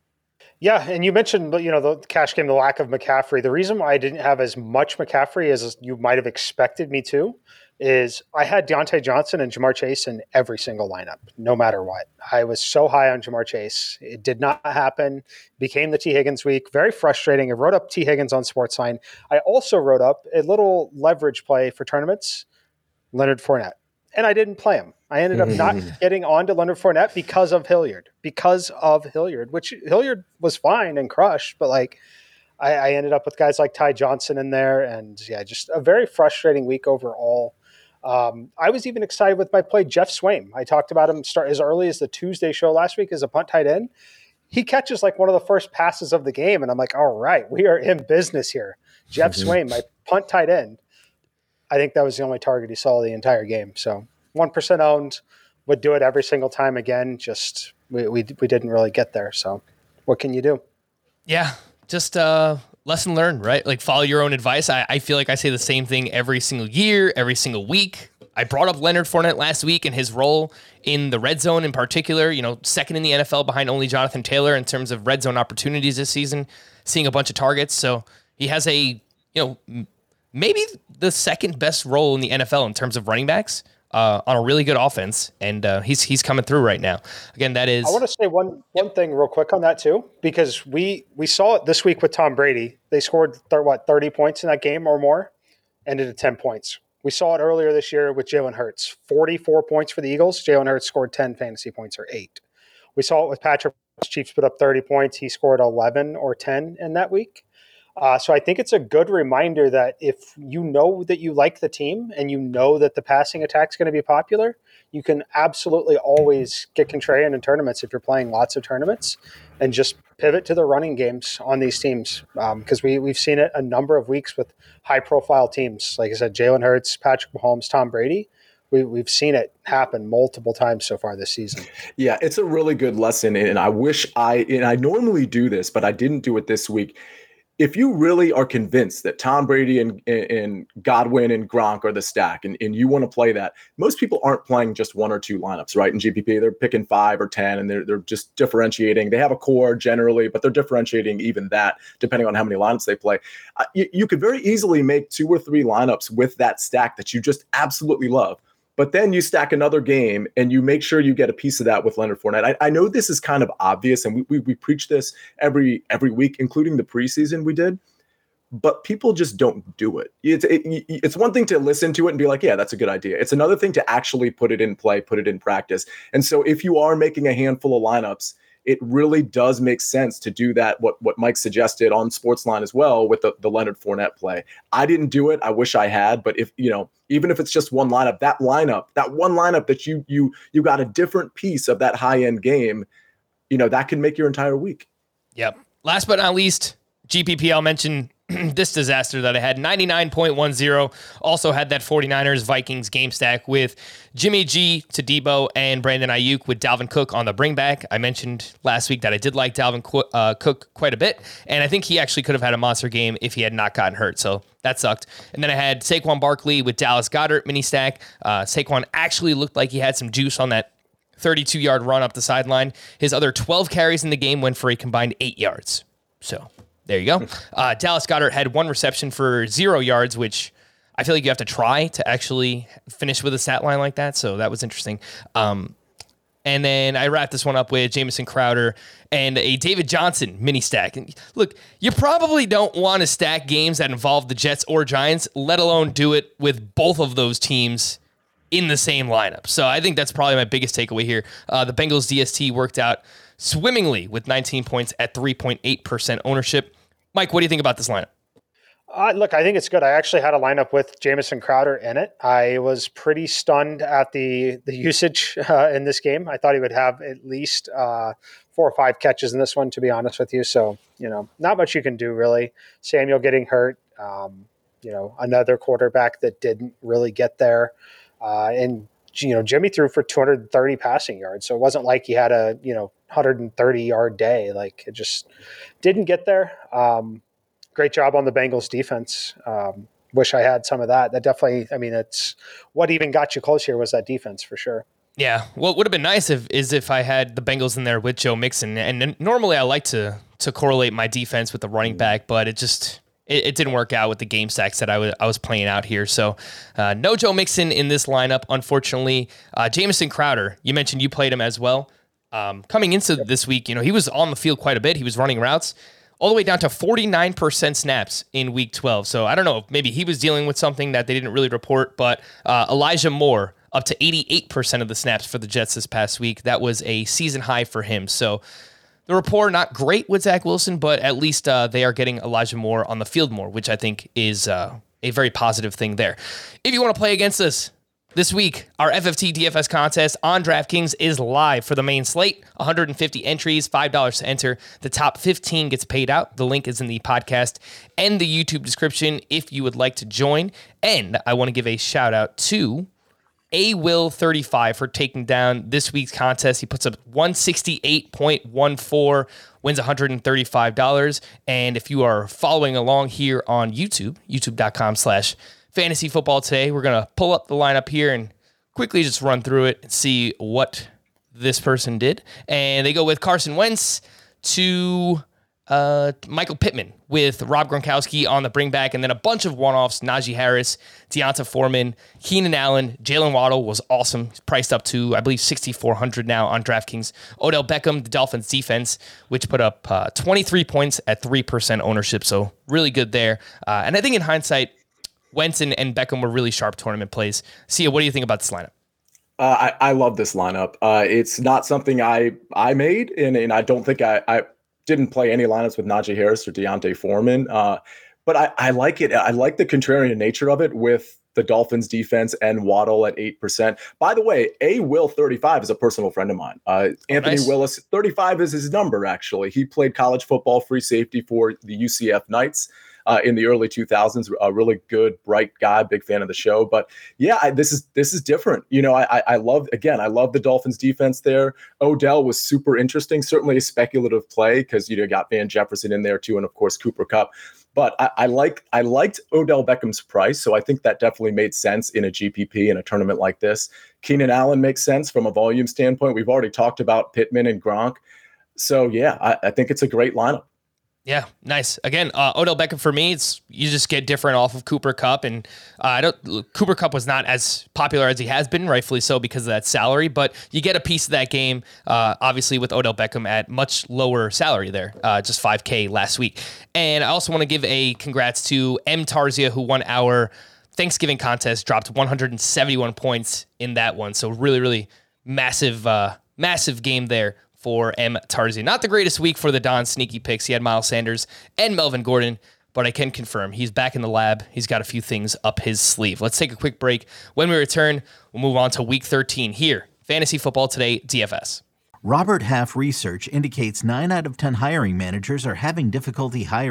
Yeah, and you mentioned, you know, the cash game, the lack of McCaffrey. The reason why I didn't have as much McCaffrey as you might have expected me to is I had Deontay Johnson and Jamar Chase in every single lineup, no matter what. I was so high on Jamar Chase. It did not happen. Became the T. Higgins week. Very frustrating. I wrote up T. Higgins on SportsLine. I also wrote up a little leverage play for tournaments, Leonard Fournette. And I didn't play him. I ended up not getting onto Leonard Fournette because of Hilliard. Because of Hilliard, which Hilliard was fine and crushed, but like I, I ended up with guys like Ty Johnson in there. And yeah, just a very frustrating week overall. Um, I was even excited with my play, Jeff Swaim. I talked about him start as early as the Tuesday show last week as a punt tight end. He catches like one of the first passes of the game, and I'm like, all right, we are in business here. Jeff mm-hmm. Swaim, my punt tight end. I think that was the only target he saw the entire game. So one percent owned, would do it every single time again. Just we we, we didn't really get there. So what can you do? Yeah, just uh lesson learned, right? Like follow your own advice. I, I feel like I say the same thing every single year, every single week. I brought up Leonard Fournette last week and his role in the red zone in particular, you know, second in the N F L behind only Jonathan Taylor in terms of red zone opportunities this season, seeing a bunch of targets. So he has a, you know, maybe the second best role in the N F L in terms of running backs uh, on a really good offense. And uh, he's he's coming through right now. Again, that is... I want to say one one thing real quick on that too, because we we saw it this week with Tom Brady. They scored, th- what, thirty points in that game or more, ended at ten points. We saw it earlier this year with Jalen Hurts. forty-four points for the Eagles. Jalen Hurts scored ten fantasy points or eight. We saw it with Patrick. Chiefs put up thirty points. He scored eleven or ten in that week. Uh, so I think it's a good reminder that if you know that you like the team and you know that the passing attack is going to be popular, you can absolutely always get contrarian in tournaments if you're playing lots of tournaments and just pivot to the running games on these teams. Because um, we, we've seen it a number of weeks with high-profile teams. Like I said, Jalen Hurts, Patrick Mahomes, Tom Brady. We, we've seen it happen multiple times so far this season. Yeah, it's a really good lesson. And I wish I – and I normally do this, but I didn't do it this week. If you really are convinced that Tom Brady and, and Godwin and Gronk are the stack and, and you want to play that, most people aren't playing just one or two lineups, right? In G P P, they're picking five or ten and they're, they're just differentiating. They have a core generally, but they're differentiating even that depending on how many lineups they play. Uh, you, you could very easily make two or three lineups with that stack that you just absolutely love. But then you stack another game and you make sure you get a piece of that with Leonard Fournette. I, I know this is kind of obvious, and we, we we preach this every every week, including the preseason we did. But people just don't do it. It's it, it's one thing to listen to it and be like, yeah, that's a good idea. It's another thing to actually put it in play, put it in practice. And so if you are making a handful of lineups, it really does make sense to do that, what what Mike suggested on SportsLine as well with the, the Leonard Fournette play. I didn't do it. I wish I had. But if, you know, even if it's just one lineup, that lineup, that one lineup that you you you got a different piece of that high-end game, you know, that can make your entire week. Yep. Last but not least, G P P, I'll mention this disaster that I had, ninety-nine point one zero. Also had that 49ers Vikings game stack with Jimmy G to Debo and Brandon Ayuk with Dalvin Cook on the bring back. I mentioned last week that I did like Dalvin Qu- uh, Cook quite a bit, and I think he actually could have had a monster game if he had not gotten hurt, so that sucked. And then I had Saquon Barkley with Dallas Goedert mini stack. Uh, Saquon actually looked like he had some juice on that thirty-two-yard run up the sideline. His other twelve carries in the game went for a combined eight yards. So there you go. Uh, Dallas Goedert had one reception for zero yards, which I feel like you have to try to actually finish with a stat line like that. So that was interesting. Um, and then I wrapped this one up with Jamison Crowder and a David Johnson mini stack. And look, you probably don't want to stack games that involve the Jets or Giants, let alone do it with both of those teams in the same lineup. So I think that's probably my biggest takeaway here. Uh, the Bengals D S T worked out swimmingly with nineteen points at three point eight percent ownership. Mike, what do you think about this lineup? Uh, look, I think it's good. I actually had a lineup with Jamison Crowder in it. I was pretty stunned at the the usage uh, in this game. I thought he would have at least uh, four or five catches in this one, to be honest with you. So, you know, not much you can do, really. Samuel getting hurt, um, you know, another quarterback that didn't really get there. Uh, and, you know, Jimmy threw for two hundred thirty passing yards. So it wasn't like he had a, you know, one hundred thirty yard day. Like, it just didn't get there. Um, great job on the Bengals defense. Um, wish I had some of that. That definitely, I mean, it's what even got you close here was that defense for sure. Yeah. What would have been nice if, is if I had the Bengals in there with Joe Mixon. And normally I like to, to correlate my defense with the running back, but it just, It, it didn't work out with the game stacks that I was I was playing out here. So uh, no Joe Mixon in this lineup, unfortunately. Uh, Jamison Crowder, you mentioned you played him as well. Um, coming into yep. this week, you know, he was on the field quite a bit. He was running routes all the way down to forty-nine percent snaps in week twelve. So I don't know, maybe he was dealing with something that they didn't really report, but uh, Elijah Moore up to eighty-eight percent of the snaps for the Jets this past week. That was a season high for him. So the rapport, not great with Zach Wilson, but at least uh, they are getting Elijah Moore on the field more, which I think is uh, a very positive thing there. If you want to play against us this week, our F F T D F S contest on DraftKings is live for the main slate. one hundred fifty entries, five dollars to enter. The top fifteen gets paid out. The link is in the podcast and the YouTube description if you would like to join. And I want to give a shout out to A Will thirty-five for taking down this week's contest. He puts up one sixty-eight point one four, wins one hundred thirty-five dollars. And if you are following along here on YouTube, youtube.com slash fantasy football today, we're going to pull up the lineup here and quickly just run through it and see what this person did. And they go with Carson Wentz to Uh, Michael Pittman with Rob Gronkowski on the bring back, and then a bunch of one-offs, Najee Harris, Deonta Foreman, Keenan Allen, Jalen Waddle was awesome. He's priced up to, I believe, sixty-four hundred now on DraftKings. Odell Beckham, the Dolphins defense, which put up uh, twenty-three points at three percent ownership, so really good there. Uh, and I think in hindsight, Wentz and, and Beckham were really sharp tournament plays. Sia, what do you think about this lineup? Uh, I, I love this lineup. Uh, it's not something I I made, and, and I don't think I, I didn't play any lineups with Najee Harris or Deonta Foreman. Uh, but I, I like it. I like the contrarian nature of it with the Dolphins defense and Waddle at eight percent. By the way, A Will thirty-five is a personal friend of mine. Uh, Anthony nice. Willis, thirty-five is his number, actually. He played college football, free safety for the U C F Knights. Uh, in the early two thousands, a really good, bright guy, big fan of the show. But yeah, I, this is this is different. You know, I, I love, again, I love the Dolphins defense there. Odell was super interesting, certainly a speculative play because, you know, got Van Jefferson in there too, and of course Cooper Kupp. But I, I like I liked Odell Beckham's price, so I think that definitely made sense in a G P P in a tournament like this. Keenan Allen makes sense from a volume standpoint. We've already talked about Pittman and Gronk. So yeah, I, I think it's a great lineup. Yeah, nice. Again, uh, Odell Beckham for me, it's you just get different off of Cooper Kupp, and uh, I don't. Cooper Kupp was not as popular as he has been, rightfully so, because of that salary. But you get a piece of that game, uh, obviously with Odell Beckham at much lower salary there, uh, just five K last week. And I also want to give a congrats to M Tarzia, who won our Thanksgiving contest, dropped one hundred seventy-one points in that one. So really, really massive, uh, massive game there for M. Tarzia. Not the greatest week for the Don sneaky picks. He had Miles Sanders and Melvin Gordon, but I can confirm he's back in the lab. He's got a few things up his sleeve. Let's take a quick break. When we return, we'll move on to week thirteen here. Fantasy Football Today, D F S. Robert Half research indicates nine out of ten hiring managers are having difficulty hiring.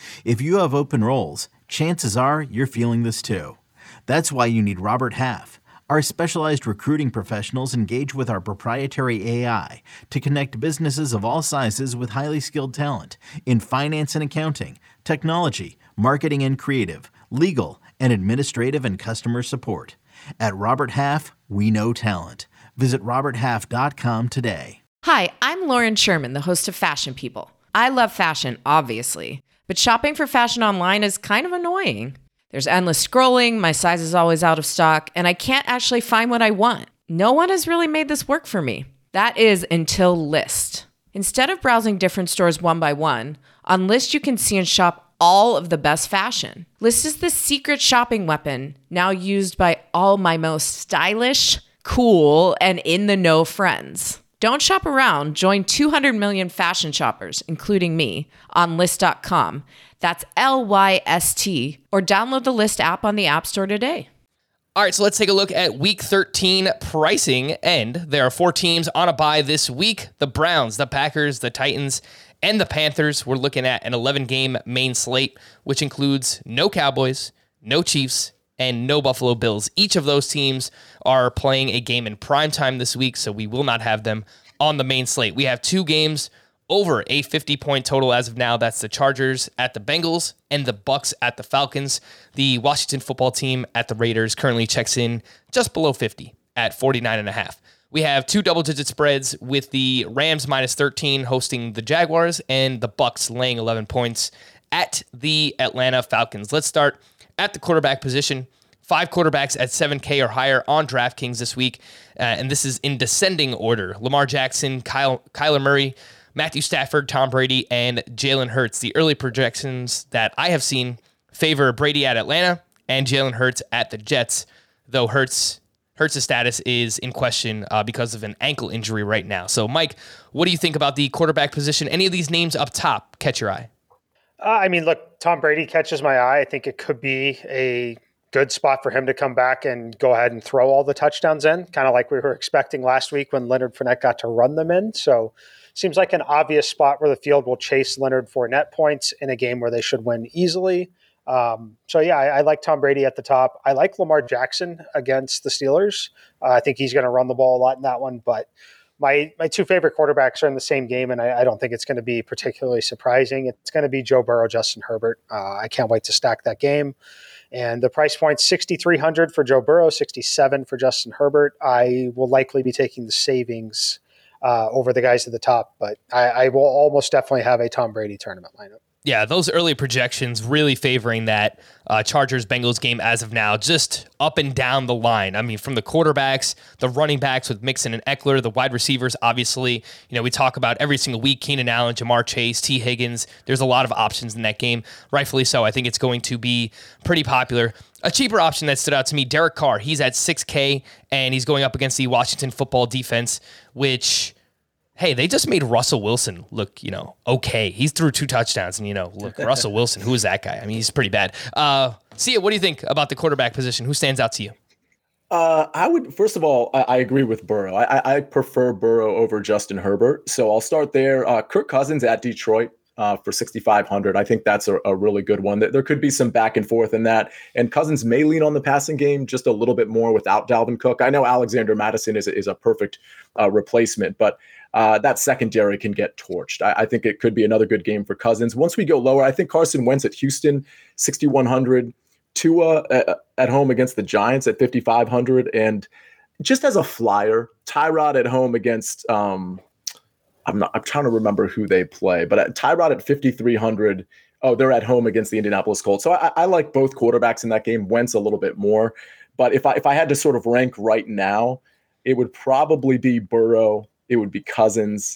If you have open roles, chances are you're feeling this too. That's why you need Robert Half. Our specialized recruiting professionals engage with our proprietary A I to connect businesses of all sizes with highly skilled talent in finance and accounting, technology, marketing and creative, legal, and administrative and customer support. At Robert Half, we know talent. Visit robert half dot com today. Hi, I'm Lauren Sherman, the host of Fashion People. I love fashion, obviously, but shopping for fashion online is kind of annoying. There's endless scrolling, my size is always out of stock, and I can't actually find what I want. No one has really made this work for me. That is until Lyst. Instead of browsing different stores one by one, on Lyst you can see and shop all of the best fashion. Lyst is the secret shopping weapon now used by all my most stylish, cool, and in-the-know friends. Don't shop around. Join two hundred million fashion shoppers, including me, on Lyst dot com. That's L Y S T, or download the Lyst app on the App Store today. All right, so let's take a look at Week thirteen pricing. And there are four teams on a bye this week. The Browns, the Packers, the Titans, and the Panthers. We're looking at an eleven-game main slate, which includes no Cowboys, no Chiefs, and no Buffalo Bills. Each of those teams are playing a game in primetime this week, so we will not have them on the main slate. We have two games over a fifty-point total as of now. That's the Chargers at the Bengals and the Bucks at the Falcons. The Washington football team at the Raiders currently checks in just below fifty at forty-nine and a half. We have two double-digit spreads with the Rams minus thirteen hosting the Jaguars and the Bucks laying eleven points at the Atlanta Falcons. Let's start at the quarterback position. Five quarterbacks at seven K or higher on DraftKings this week, uh, and this is in descending order. Lamar Jackson, Kyle, Kyler Murray, Matthew Stafford, Tom Brady, and Jalen Hurts. The early projections that I have seen favor Brady at Atlanta and Jalen Hurts at the Jets, though Hurts Hurts' status is in question uh, because of an ankle injury right now. So, Mike, what do you think about the quarterback position? Any of these names up top catch your eye? Uh, I mean, look, Tom Brady catches my eye. I think it could be a good spot for him to come back and go ahead and throw all the touchdowns in, kind of like we were expecting last week when Leonard Fournette got to run them in. So seems like an obvious spot where the field will chase Leonard Fournette points in a game where they should win easily. Um, so, yeah, I, I like Tom Brady at the top. I like Lamar Jackson against the Steelers. Uh, I think he's going to run the ball a lot in that one. But my my two favorite quarterbacks are in the same game, and I, I don't think it's going to be particularly surprising. It's going to be Joe Burrow, Justin Herbert. Uh, I can't wait to stack that game. And the price point's sixty-three hundred dollars for Joe Burrow, sixty-seven dollars for Justin Herbert. I will likely be taking the savings uh, over the guys at the top, but I, I will almost definitely have a Tom Brady tournament lineup. Yeah, those early projections really favoring that uh, Chargers-Bengals game as of now, just up and down the line. I mean, from the quarterbacks, the running backs with Mixon and Eckler, the wide receivers, obviously, you know, we talk about every single week, Keenan Allen, Jamar Chase, T. Higgins. There's a lot of options in that game, rightfully so. I think it's going to be pretty popular. A cheaper option that stood out to me, Derek Carr. He's at six K, and he's going up against the Washington football defense, which... Hey, they just made Russell Wilson look, you know, okay. He's threw two touchdowns, and, you know, look, Russell Wilson, who is that guy? I mean, he's pretty bad. Uh, Sia, what do you think about the quarterback position? Who stands out to you? Uh, I would, first of all, I, I agree with Burrow. I, I prefer Burrow over Justin Herbert. So I'll start there. Uh, Kirk Cousins at Detroit uh, for sixty-five hundred. I think that's a, a really good one. There could be some back and forth in that. And Cousins may lean on the passing game just a little bit more without Dalvin Cook. I know Alexander Mattison is, is a perfect uh, replacement, but Uh, that secondary can get torched. I, I think it could be another good game for Cousins. Once we go lower, I think Carson Wentz at Houston, sixty-one hundred. Tua at, at home against the Giants at fifty-five hundred. And just as a flyer, Tyrod at home against, um, I'm not, I'm trying to remember who they play, but at, Tyrod at fifty-three hundred. Oh, they're at home against the Indianapolis Colts. So I, I like both quarterbacks in that game. Wentz a little bit more. But if I if I had to sort of rank right now, it would probably be Burrow. It would be Cousins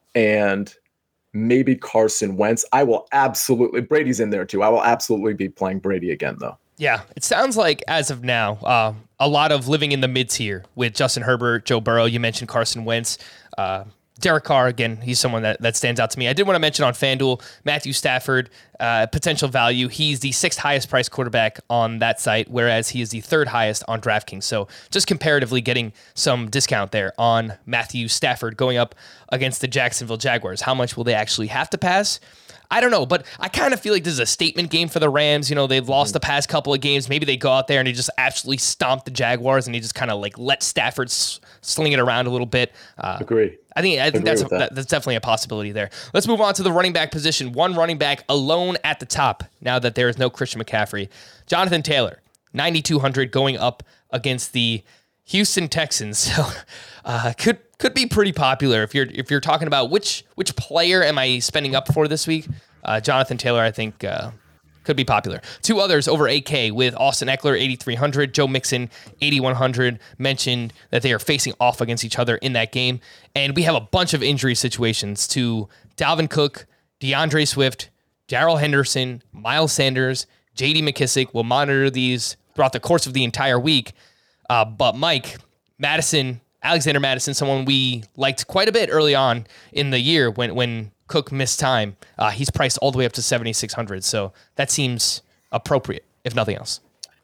and maybe Carson Wentz. I will absolutely, Brady's in there too. I will absolutely be playing Brady again, though. Yeah, it sounds like as of now, uh, a lot of living in the mid-tier with Justin Herbert, Joe Burrow. You mentioned Carson Wentz. Uh, Derek Carr, again, he's someone that, that stands out to me. I did want to mention on FanDuel, Matthew Stafford, uh, potential value. He's the sixth highest priced quarterback on that site, whereas he is the third highest on DraftKings. So just comparatively getting some discount there on Matthew Stafford going up against the Jacksonville Jaguars. How much will they actually have to pass? I don't know, but I kind of feel like this is a statement game for the Rams. You know, they've lost mm-hmm. the past couple of games. Maybe they go out there and they just absolutely stomp the Jaguars and they just kind of like let Stafford s- sling it around a little bit. Uh, Agree. I think I think Agree that's that. that's definitely a possibility there. Let's move on to the running back position. One running back alone at the top now that there is no Christian McCaffrey. Jonathan Taylor, ninety-two hundred, going up against the Houston Texans. So uh, could could be pretty popular if you're if you're talking about which which player am I spending up for this week. Uh, Jonathan Taylor, I think, uh, could be popular. Two others over eight K with Austin Eckler, eighty-three hundred, Joe Mixon, eighty-one hundred, mentioned that they are facing off against each other in that game. And we have a bunch of injury situations to Dalvin Cook, DeAndre Swift, Darrell Henderson, Miles Sanders, J D McKissic. We'll monitor these throughout the course of the entire week. Uh, but Mike, Madison, Alexander Madison, someone we liked quite a bit early on in the year when, when Cook missed time, uh, he's priced all the way up to seventy-six hundred. So that seems appropriate, if nothing else.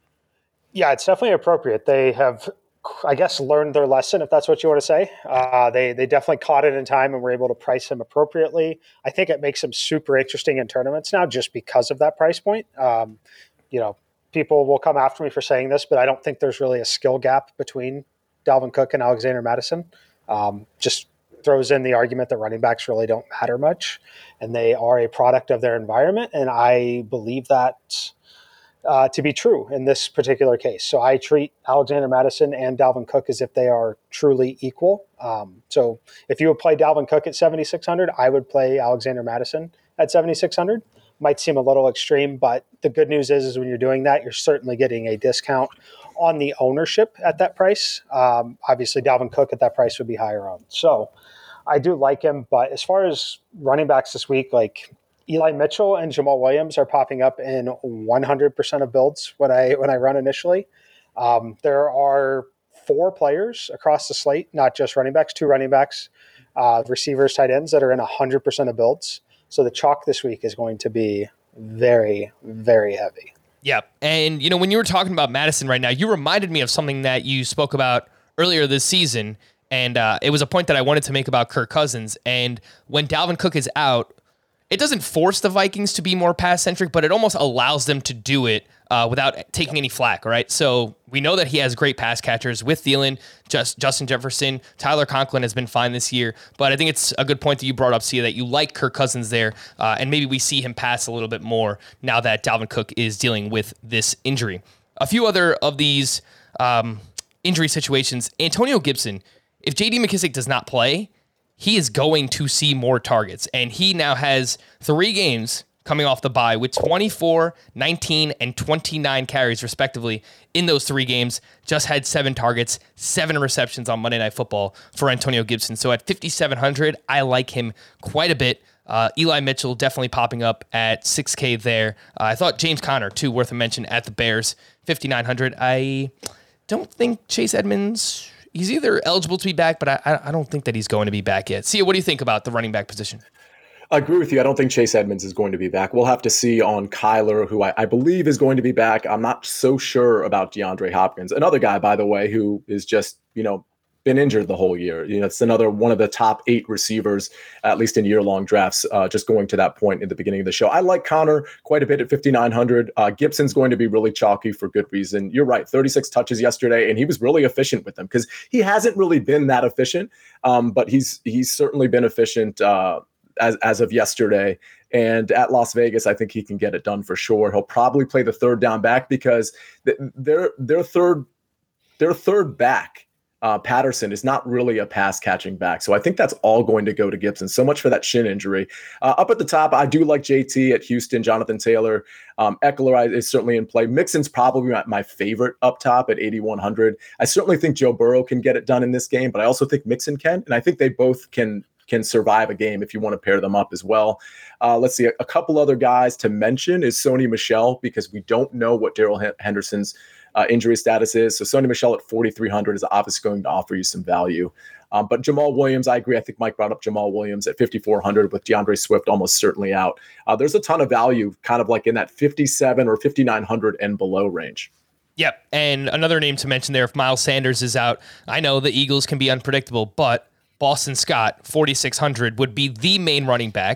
Yeah, it's definitely appropriate. They have, I guess, learned their lesson, if that's what you want to say. Uh, they they definitely caught it in time and were able to price him appropriately. I think it makes him super interesting in tournaments now just because of that price point. Um, you know, people will come after me for saying this, but I don't think there's really a skill gap between Dalvin Cook and Alexander Madison. Um, just throws in the argument that running backs really don't matter much, and they are a product of their environment. And I believe that uh, to be true in this particular case. So I treat Alexander Madison and Dalvin Cook as if they are truly equal. Um, so if you would play Dalvin Cook at seventy-six hundred, I would play Alexander Madison at seventy-six hundred. Might seem a little extreme, but the good news is, is when you're doing that, you're certainly getting a discount on the ownership at that price. Um, obviously, Dalvin Cook at that price would be higher owned. So I do like him. But as far as running backs this week, like Eli Mitchell and Jamal Williams are popping up in one hundred percent of builds when I when I run initially. Um, there are four players across the slate, not just running backs, two running backs, uh, receivers, tight ends that are in one hundred percent of builds. So the chalk this week is going to be very, very heavy. Yeah. And, you know, when you were talking about Madison right now, you reminded me of something that you spoke about earlier this season. And uh, it was a point that I wanted to make about Kirk Cousins. And when Dalvin Cook is out, it doesn't force the Vikings to be more pass-centric, but it almost allows them to do it uh, without taking any flack, right? So we know that he has great pass catchers with Thielen, just Justin Jefferson. Tyler Conklin has been fine this year, but I think it's a good point that you brought up, Sia, that you like Kirk Cousins there, uh, and maybe we see him pass a little bit more now that Dalvin Cook is dealing with this injury. A few other of these um, injury situations. Antonio Gibson, if J D McKissic does not play, he is going to see more targets, and he now has three games coming off the bye with twenty-four, nineteen, and twenty-nine carries, respectively, in those three games. Just had seven targets, seven receptions on Monday Night Football for Antonio Gibson. So at fifty-seven hundred, I like him quite a bit. Uh, Eli Mitchell definitely popping up at six K there. Uh, I thought James Conner, too, worth a mention at the Bears, fifty-nine hundred. I don't think Chase Edmonds, he's either eligible to be back, but I, I don't think that he's going to be back yet. Sia, what do you think about the running back position? I agree with you. I don't think Chase Edmonds is going to be back. We'll have to see on Kyler, who I, I believe is going to be back. I'm not so sure about DeAndre Hopkins. Another guy, by the way, who is just, you know, been injured the whole year. You know, it's another one of the top eight receivers, at least in year-long drafts, uh, just going to that point in the beginning of the show. I like Connor quite a bit at fifty-nine hundred. Uh, Gibson's going to be really chalky for good reason. You're right, thirty-six touches yesterday, and he was really efficient with them because he hasn't really been that efficient, um, but he's he's certainly been efficient uh, as, as of yesterday. And at Las Vegas, I think he can get it done for sure. He'll probably play the third down back because th- their their third their third back, Uh, Patterson, is not really a pass catching back. So I think that's all going to go to Gibson. So much for that shin injury. Uh, up at the top, I do like J T at Houston, Jonathan Taylor. Um, Eckler is certainly in play. Mixon's probably my, my favorite up top at eighty-one hundred. I certainly think Joe Burrow can get it done in this game, but I also think Mixon can. And I think they both can can survive a game if you want to pair them up as well. Uh, let's see, a, a couple other guys to mention is Sony Michel, because we don't know what Darrell Henderson's Uh, injury status is. So Sony Michel at forty-three hundred is obviously going to offer you some value. Um, but Jamal Williams, I agree. I think Mike brought up Jamal Williams at fifty-four hundred with DeAndre Swift almost certainly out. Uh, there's a ton of value kind of like in that fifty-seven or fifty-nine hundred and below range. Yep. And another name to mention there, if Miles Sanders is out, I know the Eagles can be unpredictable, but Boston Scott, forty-six hundred, would be the main running back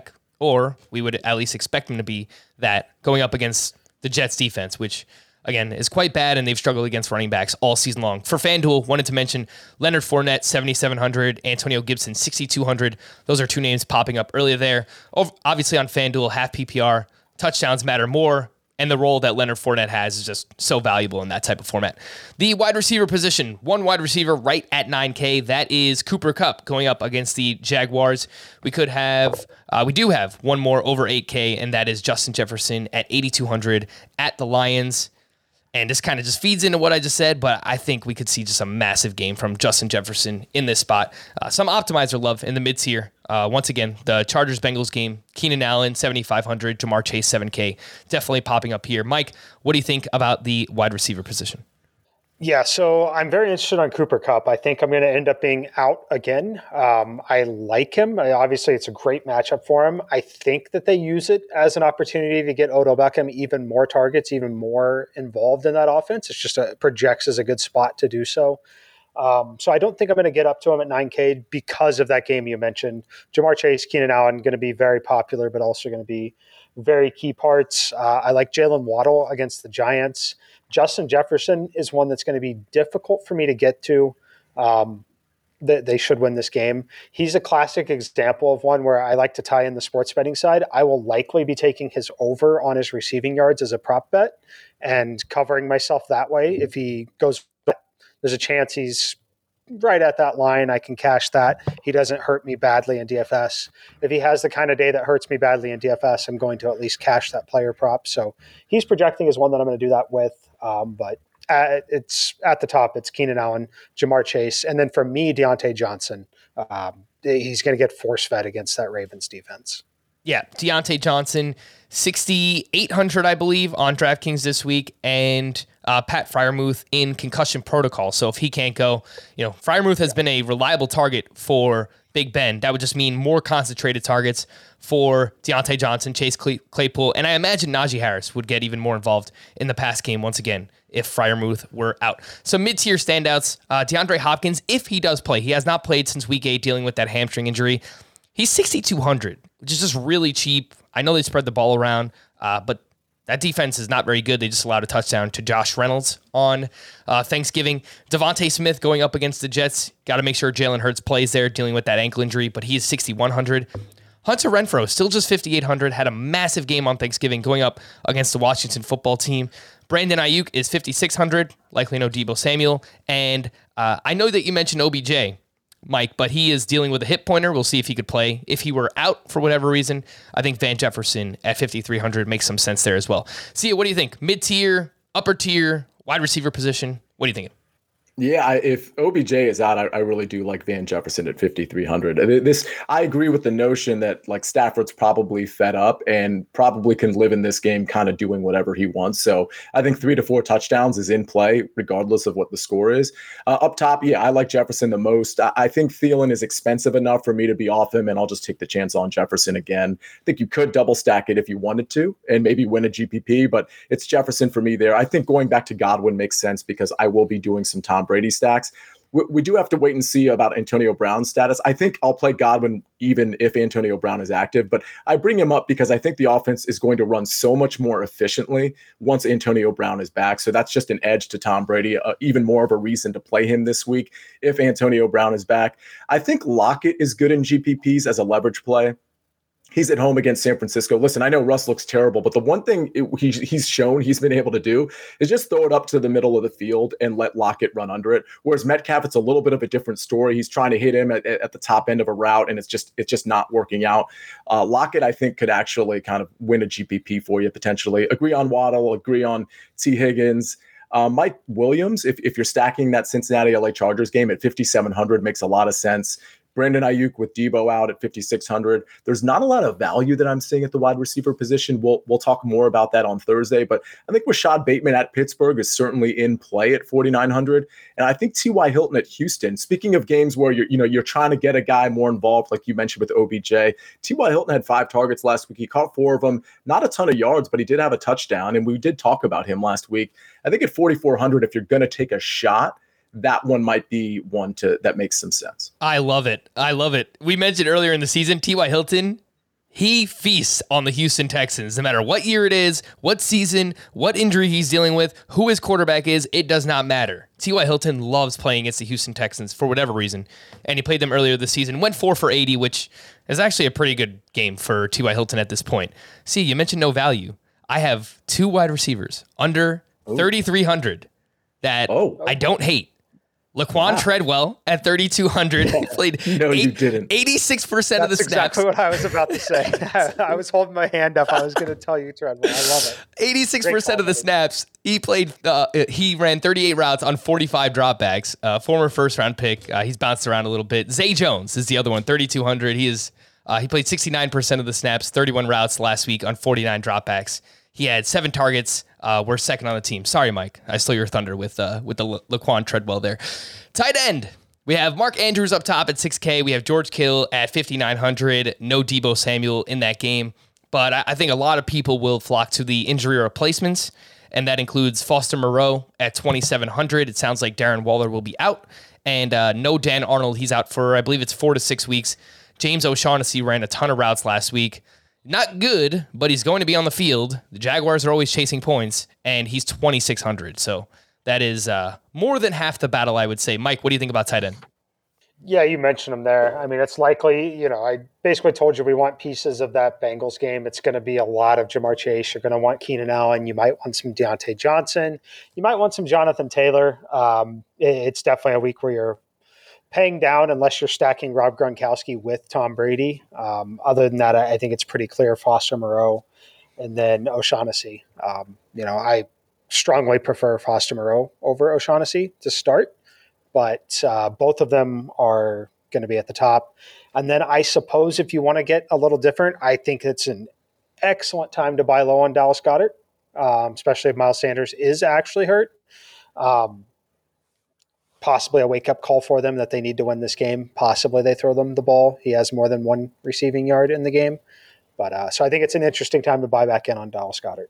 or we would at least expect him to be that going up against the Jets defense, which again is quite bad, and they've struggled against running backs all season long. For FanDuel, wanted to mention Leonard Fournette, seventy-seven hundred, Antonio Gibson, sixty-two hundred. Those are two names popping up earlier there. Obviously on FanDuel, half P P R, touchdowns matter more, and the role that Leonard Fournette has is just so valuable in that type of format. The wide receiver position, one wide receiver right at nine K. That is Cooper Kupp going up against the Jaguars. We could have, uh, we do have one more over eight K, and that is Justin Jefferson at eighty-two hundred at the Lions. And this kind of just feeds into what I just said, but I think we could see just a massive game from Justin Jefferson in this spot. Uh, some optimizer love in the mid-tier. Uh, once again, the Chargers-Bengals game, Keenan Allen, seventy-five hundred, Jamar Chase, seven K. Definitely popping up here. Mike, what do you think about the wide receiver position? Yeah, so I'm very interested on Cooper Kupp. I think I'm going to end up being out again. Um, I like him. I, obviously, it's a great matchup for him. I think that they use it as an opportunity to get Odell Beckham even more targets, even more involved in that offense. It's just a, it projects as a good spot to do so. Um, so I don't think I'm going to get up to him at nine K because of that game you mentioned. Jamar Chase, Keenan Allen, going to be very popular, but also going to be very key parts. Uh, I like Jalen Waddle against the Giants. Justin Jefferson is one that's going to be difficult for me to get to. Um, they, they should win this game. He's a classic example of one where I like to tie in the sports betting side. I will likely be taking his over on his receiving yards as a prop bet and covering myself that way. If he goes, there's a chance he's right at that line. I can cash that. He doesn't hurt me badly in D F S. If he has the kind of day that hurts me badly in D F S, I'm going to at least cash that player prop. So he's projecting as one that I'm going to do that with. Um, but at, it's at the top. It's Keenan Allen, Jamar Chase, and then for me, Deontay Johnson. Um, he's going to get force fed against that Ravens defense. Yeah, Deontay Johnson, sixty-eight hundred, I believe, on DraftKings this week, and uh, Pat Freiermuth in concussion protocol. So if he can't go, you know, Freiermuth has been a reliable target for Big Ben. That would just mean more concentrated targets for Deontay Johnson, Chase Clay- Claypool, and I imagine Najee Harris would get even more involved in the pass game once again if Freiermuth were out. So mid-tier standouts, uh, DeAndre Hopkins, if he does play, he has not played since week eight dealing with that hamstring injury. He's sixty-two hundred, which is just really cheap. I know they spread the ball around, uh, but that defense is not very good. They just allowed a touchdown to Josh Reynolds on uh, Thanksgiving. Devontae Smith going up against the Jets. Got to make sure Jalen Hurts plays there, dealing with that ankle injury, but he's sixty-one hundred. Hunter Renfrow, still just fifty-eight hundred, had a massive game on Thanksgiving going up against the Washington football team. Brandon Ayuk is fifty-six hundred, likely no Deebo Samuel. And uh, I know that you mentioned O B J, Mike, but he is dealing with a hip pointer. We'll see if he could play. If he were out for whatever reason, I think Van Jefferson at fifty-three hundred makes some sense there as well. Sia, what do you think? Mid-tier, upper tier, wide receiver position? What are you thinking? Yeah, I, if O B J is out, I, I really do like Van Jefferson at fifty-three hundred. This, I agree with the notion that like Stafford's probably fed up and probably can live in this game kind of doing whatever he wants. So I think three to four touchdowns is in play regardless of what the score is. Uh, up top, yeah, I like Jefferson the most. I, I think Thielen is expensive enough for me to be off him, and I'll just take the chance on Jefferson again. I think you could double stack it if you wanted to and maybe win a G P P, but it's Jefferson for me there. I think going back to Godwin makes sense because I will be doing some Tom Brady stacks. We, we do have to wait and see about Antonio Brown's status. I think I'll play Godwin even if Antonio Brown is active, but I bring him up because I think the offense is going to run so much more efficiently once Antonio Brown is back. So that's just an edge to Tom Brady, uh, even more of a reason to play him this week if Antonio Brown is back. I think Lockett is good in G P Ps as a leverage play. He's at home against San Francisco. Listen, I know Russ looks terrible, but the one thing it, he, he's shown he's been able to do is just throw it up to the middle of the field and let Lockett run under it. Whereas Metcalf, it's a little bit of a different story. He's trying to hit him at, at the top end of a route, and it's just it's just not working out. Uh, Lockett, I think, could actually kind of win a G P P for you potentially. Agree on Waddle, agree on T. Higgins. Uh, Mike Williams, if, if you're stacking that Cincinnati L A Chargers game at fifty-seven hundred, makes a lot of sense. Brandon Ayuk with Deebo out at fifty-six hundred. There's not a lot of value that I'm seeing at the wide receiver position. We'll we'll talk more about that on Thursday, but I think Rashad Bateman at Pittsburgh is certainly in play at forty-nine hundred, and I think T Y. Hilton at Houston. Speaking of games where you're you know you're trying to get a guy more involved, like you mentioned with O B J, T Y. Hilton had five targets last week. He caught four of them, not a ton of yards, but he did have a touchdown, and we did talk about him last week. I think at forty-four hundred, if you're going to take a shot, that one might be one to that makes some sense. I love it. I love it. We mentioned earlier in the season, T Y. Hilton, he feasts on the Houston Texans. No matter what year it is, what season, what injury he's dealing with, who his quarterback is, it does not matter. T Y. Hilton loves playing against the Houston Texans for whatever reason, and he played them earlier this season, went four for eighty, which is actually a pretty good game for T Y. Hilton at this point. See, you mentioned no value. I have two wide receivers under thirty-three hundred that Oh. I don't hate. Laquan wow. Treadwell at thirty-two hundred. He played no, eight, you didn't. eighty-six percent That's of the snaps. exactly what I was about to say. I was holding my hand up. I was going to tell you, Treadwell. I love it. eighty-six percent of the snaps, he played. Uh, he ran thirty-eight routes on forty-five dropbacks. Uh, former first-round pick. Uh, he's bounced around a little bit. Zay Jones is the other one, thirty-two hundred. He is. Uh, he played sixty-nine percent of the snaps, thirty-one routes last week on forty-nine dropbacks. He had seven targets. Uh, we're second on the team. Sorry, Mike. I stole your thunder with uh, with the La- Laquan Treadwell there. Tight end. We have Mark Andrews up top at six K. We have George Kittle at fifty-nine hundred. No Deebo Samuel in that game. But I, I think a lot of people will flock to the injury replacements, and that includes Foster Moreau at twenty-seven hundred. It sounds like Darren Waller will be out. And uh, no Dan Arnold. He's out for, I believe it's four to six weeks. James O'Shaughnessy ran a ton of routes last week. Not good, but he's going to be on the field. The Jaguars are always chasing points, and he's twenty-six hundred. So that is uh, more than half the battle, I would say. Mike, what do you think about tight end? Yeah, you mentioned him there. I mean, it's likely, you know, I basically told you we want pieces of that Bengals game. It's going to be a lot of Jamar Chase. You're going to want Keenan Allen. You might want some Deontay Johnson. You might want some Jonathan Taylor. Um, it's definitely a week where you're paying down unless you're stacking Rob Gronkowski with Tom Brady. Um, other than that, I, I think it's pretty clear Foster Moreau and then O'Shaughnessy. Um, you know, I strongly prefer Foster Moreau over O'Shaughnessy to start, but uh, both of them are going to be at the top. And then I suppose if you want to get a little different, I think it's an excellent time to buy low on Dallas Goedert, um, especially if Miles Sanders is actually hurt. Um, Possibly a wake-up call for them that they need to win this game. Possibly they throw them the ball. He has more than one receiving yard in the game. But uh, so I think it's an interesting time to buy back in on Dallas Goedert.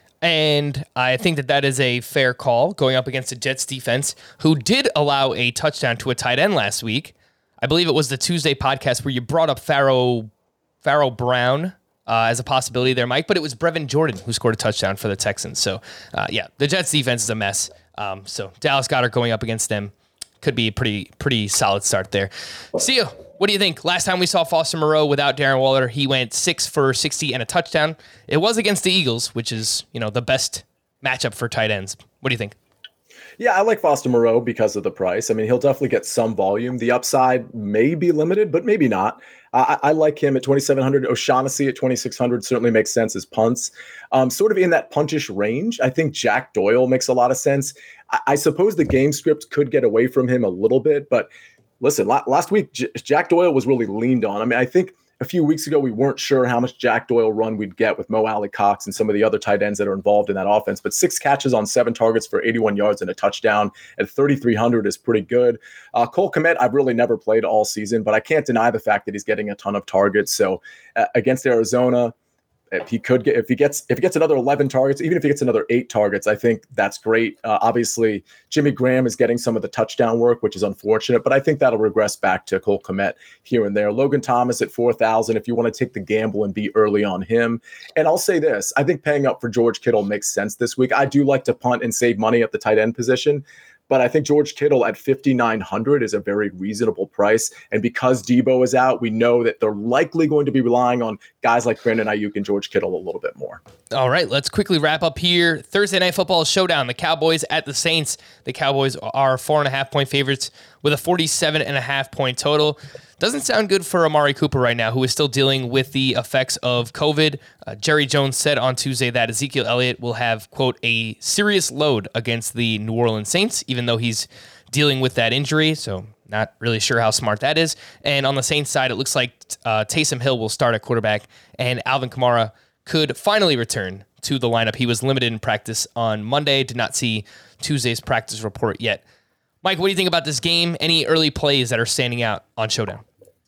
And I think that that is a fair call going up against the Jets defense, who did allow a touchdown to a tight end last week. I believe it was the Tuesday podcast where you brought up Pharaoh, Pharaoh Brown uh, as a possibility there, Mike, but it was Brevin Jordan who scored a touchdown for the Texans. So, uh, yeah, the Jets defense is a mess. Um, so Dallas Goedert going up against them could be a pretty pretty solid start there. See you. What do you think? Last time we saw Foster Moreau without Darren Waller, he went six for sixty and a touchdown. It was against the Eagles, which is, you know, the best matchup for tight ends. What do you think? Yeah, I like Foster Moreau because of the price. I mean, he'll definitely get some volume. The upside may be limited, but maybe not. I, I like him at twenty-seven hundred. O'Shaughnessy at twenty-six hundred certainly makes sense as punts. Um, sort of in that puntish range. I think Jack Doyle makes a lot of sense. I, I suppose the game script could get away from him a little bit, but listen, la- last week, J- Jack Doyle was really leaned on. I mean, I think a few weeks ago, we weren't sure how much Jack Doyle run we'd get with Mo Alley Cox and some of the other tight ends that are involved in that offense. But six catches on seven targets for eighty-one yards and a touchdown at thirty-three hundred is pretty good. Uh, Cole Kmet, I've really never played all season, but I can't deny the fact that he's getting a ton of targets. So uh, against Arizona, if he could get, if he gets, if he gets another eleven targets, even if he gets another eight targets, I think that's great. Uh, obviously, Jimmy Graham is getting some of the touchdown work, which is unfortunate, but I think that'll regress back to Cole Kmet here and there. Logan Thomas at four thousand, if you want to take the gamble and be early on him. And I'll say this, I think paying up for George Kittle makes sense this week. I do like to punt and save money at the tight end position, but I think George Kittle at fifty-nine hundred is a very reasonable price. And because Deebo is out, we know that they're likely going to be relying on guys like Brandon Ayuk and George Kittle a little bit more. All right, let's quickly wrap up here. Thursday Night Football showdown, the Cowboys at the Saints. The Cowboys are four and a half point favorites with a forty-seven and a half point total. Doesn't sound good for Amari Cooper right now, who is still dealing with the effects of COVID. Uh, Jerry Jones said on Tuesday that Ezekiel Elliott will have, quote, a serious load against the New Orleans Saints, even though he's dealing with that injury. So not really sure how smart that is. And on the Saints side, it looks like uh, Taysom Hill will start at quarterback, and Alvin Kamara could finally return to the lineup. He was limited in practice on Monday. Did not see Tuesday's practice report yet. Mike, what do you think about this game? Any early plays that are standing out on Showdown?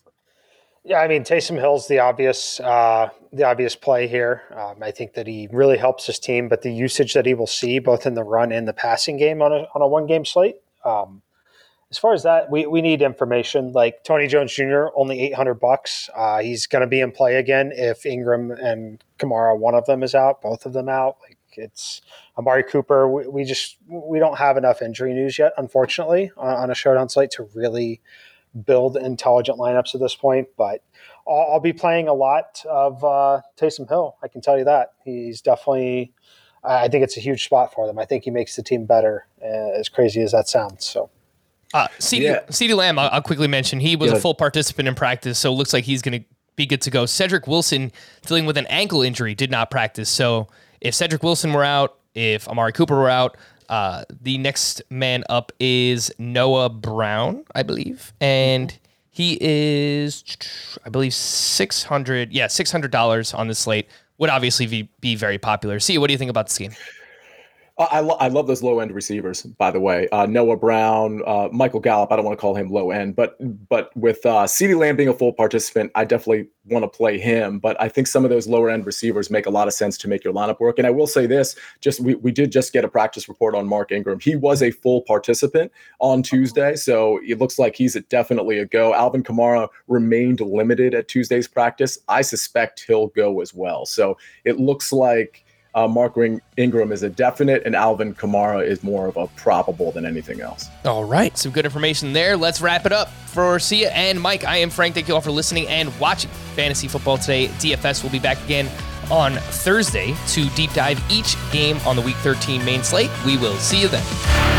Yeah, I mean, Taysom Hill's the obvious uh, the obvious play here. Um, I think that he really helps his team, but the usage that he will see both in the run and the passing game on a on a one game slate, um, as far as that, we, we need information. Like Tony Jones Junior, only eight hundred bucks. Uh, he's going to be in play again if Ingram and Kamara, one of them is out, both of them out. Like it's Amari Cooper. We, we just we don't have enough injury news yet, unfortunately, on, on a showdown slate to really build intelligent lineups at this point. But I'll, I'll be playing a lot of uh, Taysom Hill. I can tell you that he's definitely. I think it's a huge spot for them. I think he makes the team better, uh, as crazy as that sounds. So. Uh, CeeDee, yeah. CeeDee Lamb, I'll, I'll quickly mention, he was yeah. a full participant in practice, so it looks like he's going to be good to go. Cedric Wilson, dealing with an ankle injury, did not practice. So if Cedric Wilson were out, if Amari Cooper were out, uh, the next man up is Noah Brown, I believe. And he is, I believe, six hundred dollars. Yeah, six hundred dollars on this slate. Would obviously be, be very popular. See, what do you think about this game? I, lo- I love those low-end receivers, by the way. Uh, Noah Brown, uh, Michael Gallup, I don't want to call him low-end, but but with uh, CeeDee Lamb being a full participant, I definitely want to play him. But I think some of those lower-end receivers make a lot of sense to make your lineup work. And I will say this, just we, we did just get a practice report on Mark Ingram. He was a full participant on Tuesday, so it looks like he's definitely a go. Alvin Kamara remained limited at Tuesday's practice. I suspect he'll go as well. So it looks like Uh, Mark Ingram is a definite, and Alvin Kamara is more of a probable than anything else. All right, some good information there. Let's wrap it up. For Sia and Mike, I am Frank. Thank you all for listening and watching Fantasy Football Today. D F S will be back again on Thursday to deep dive each game on the Week thirteen main slate. We will see you then.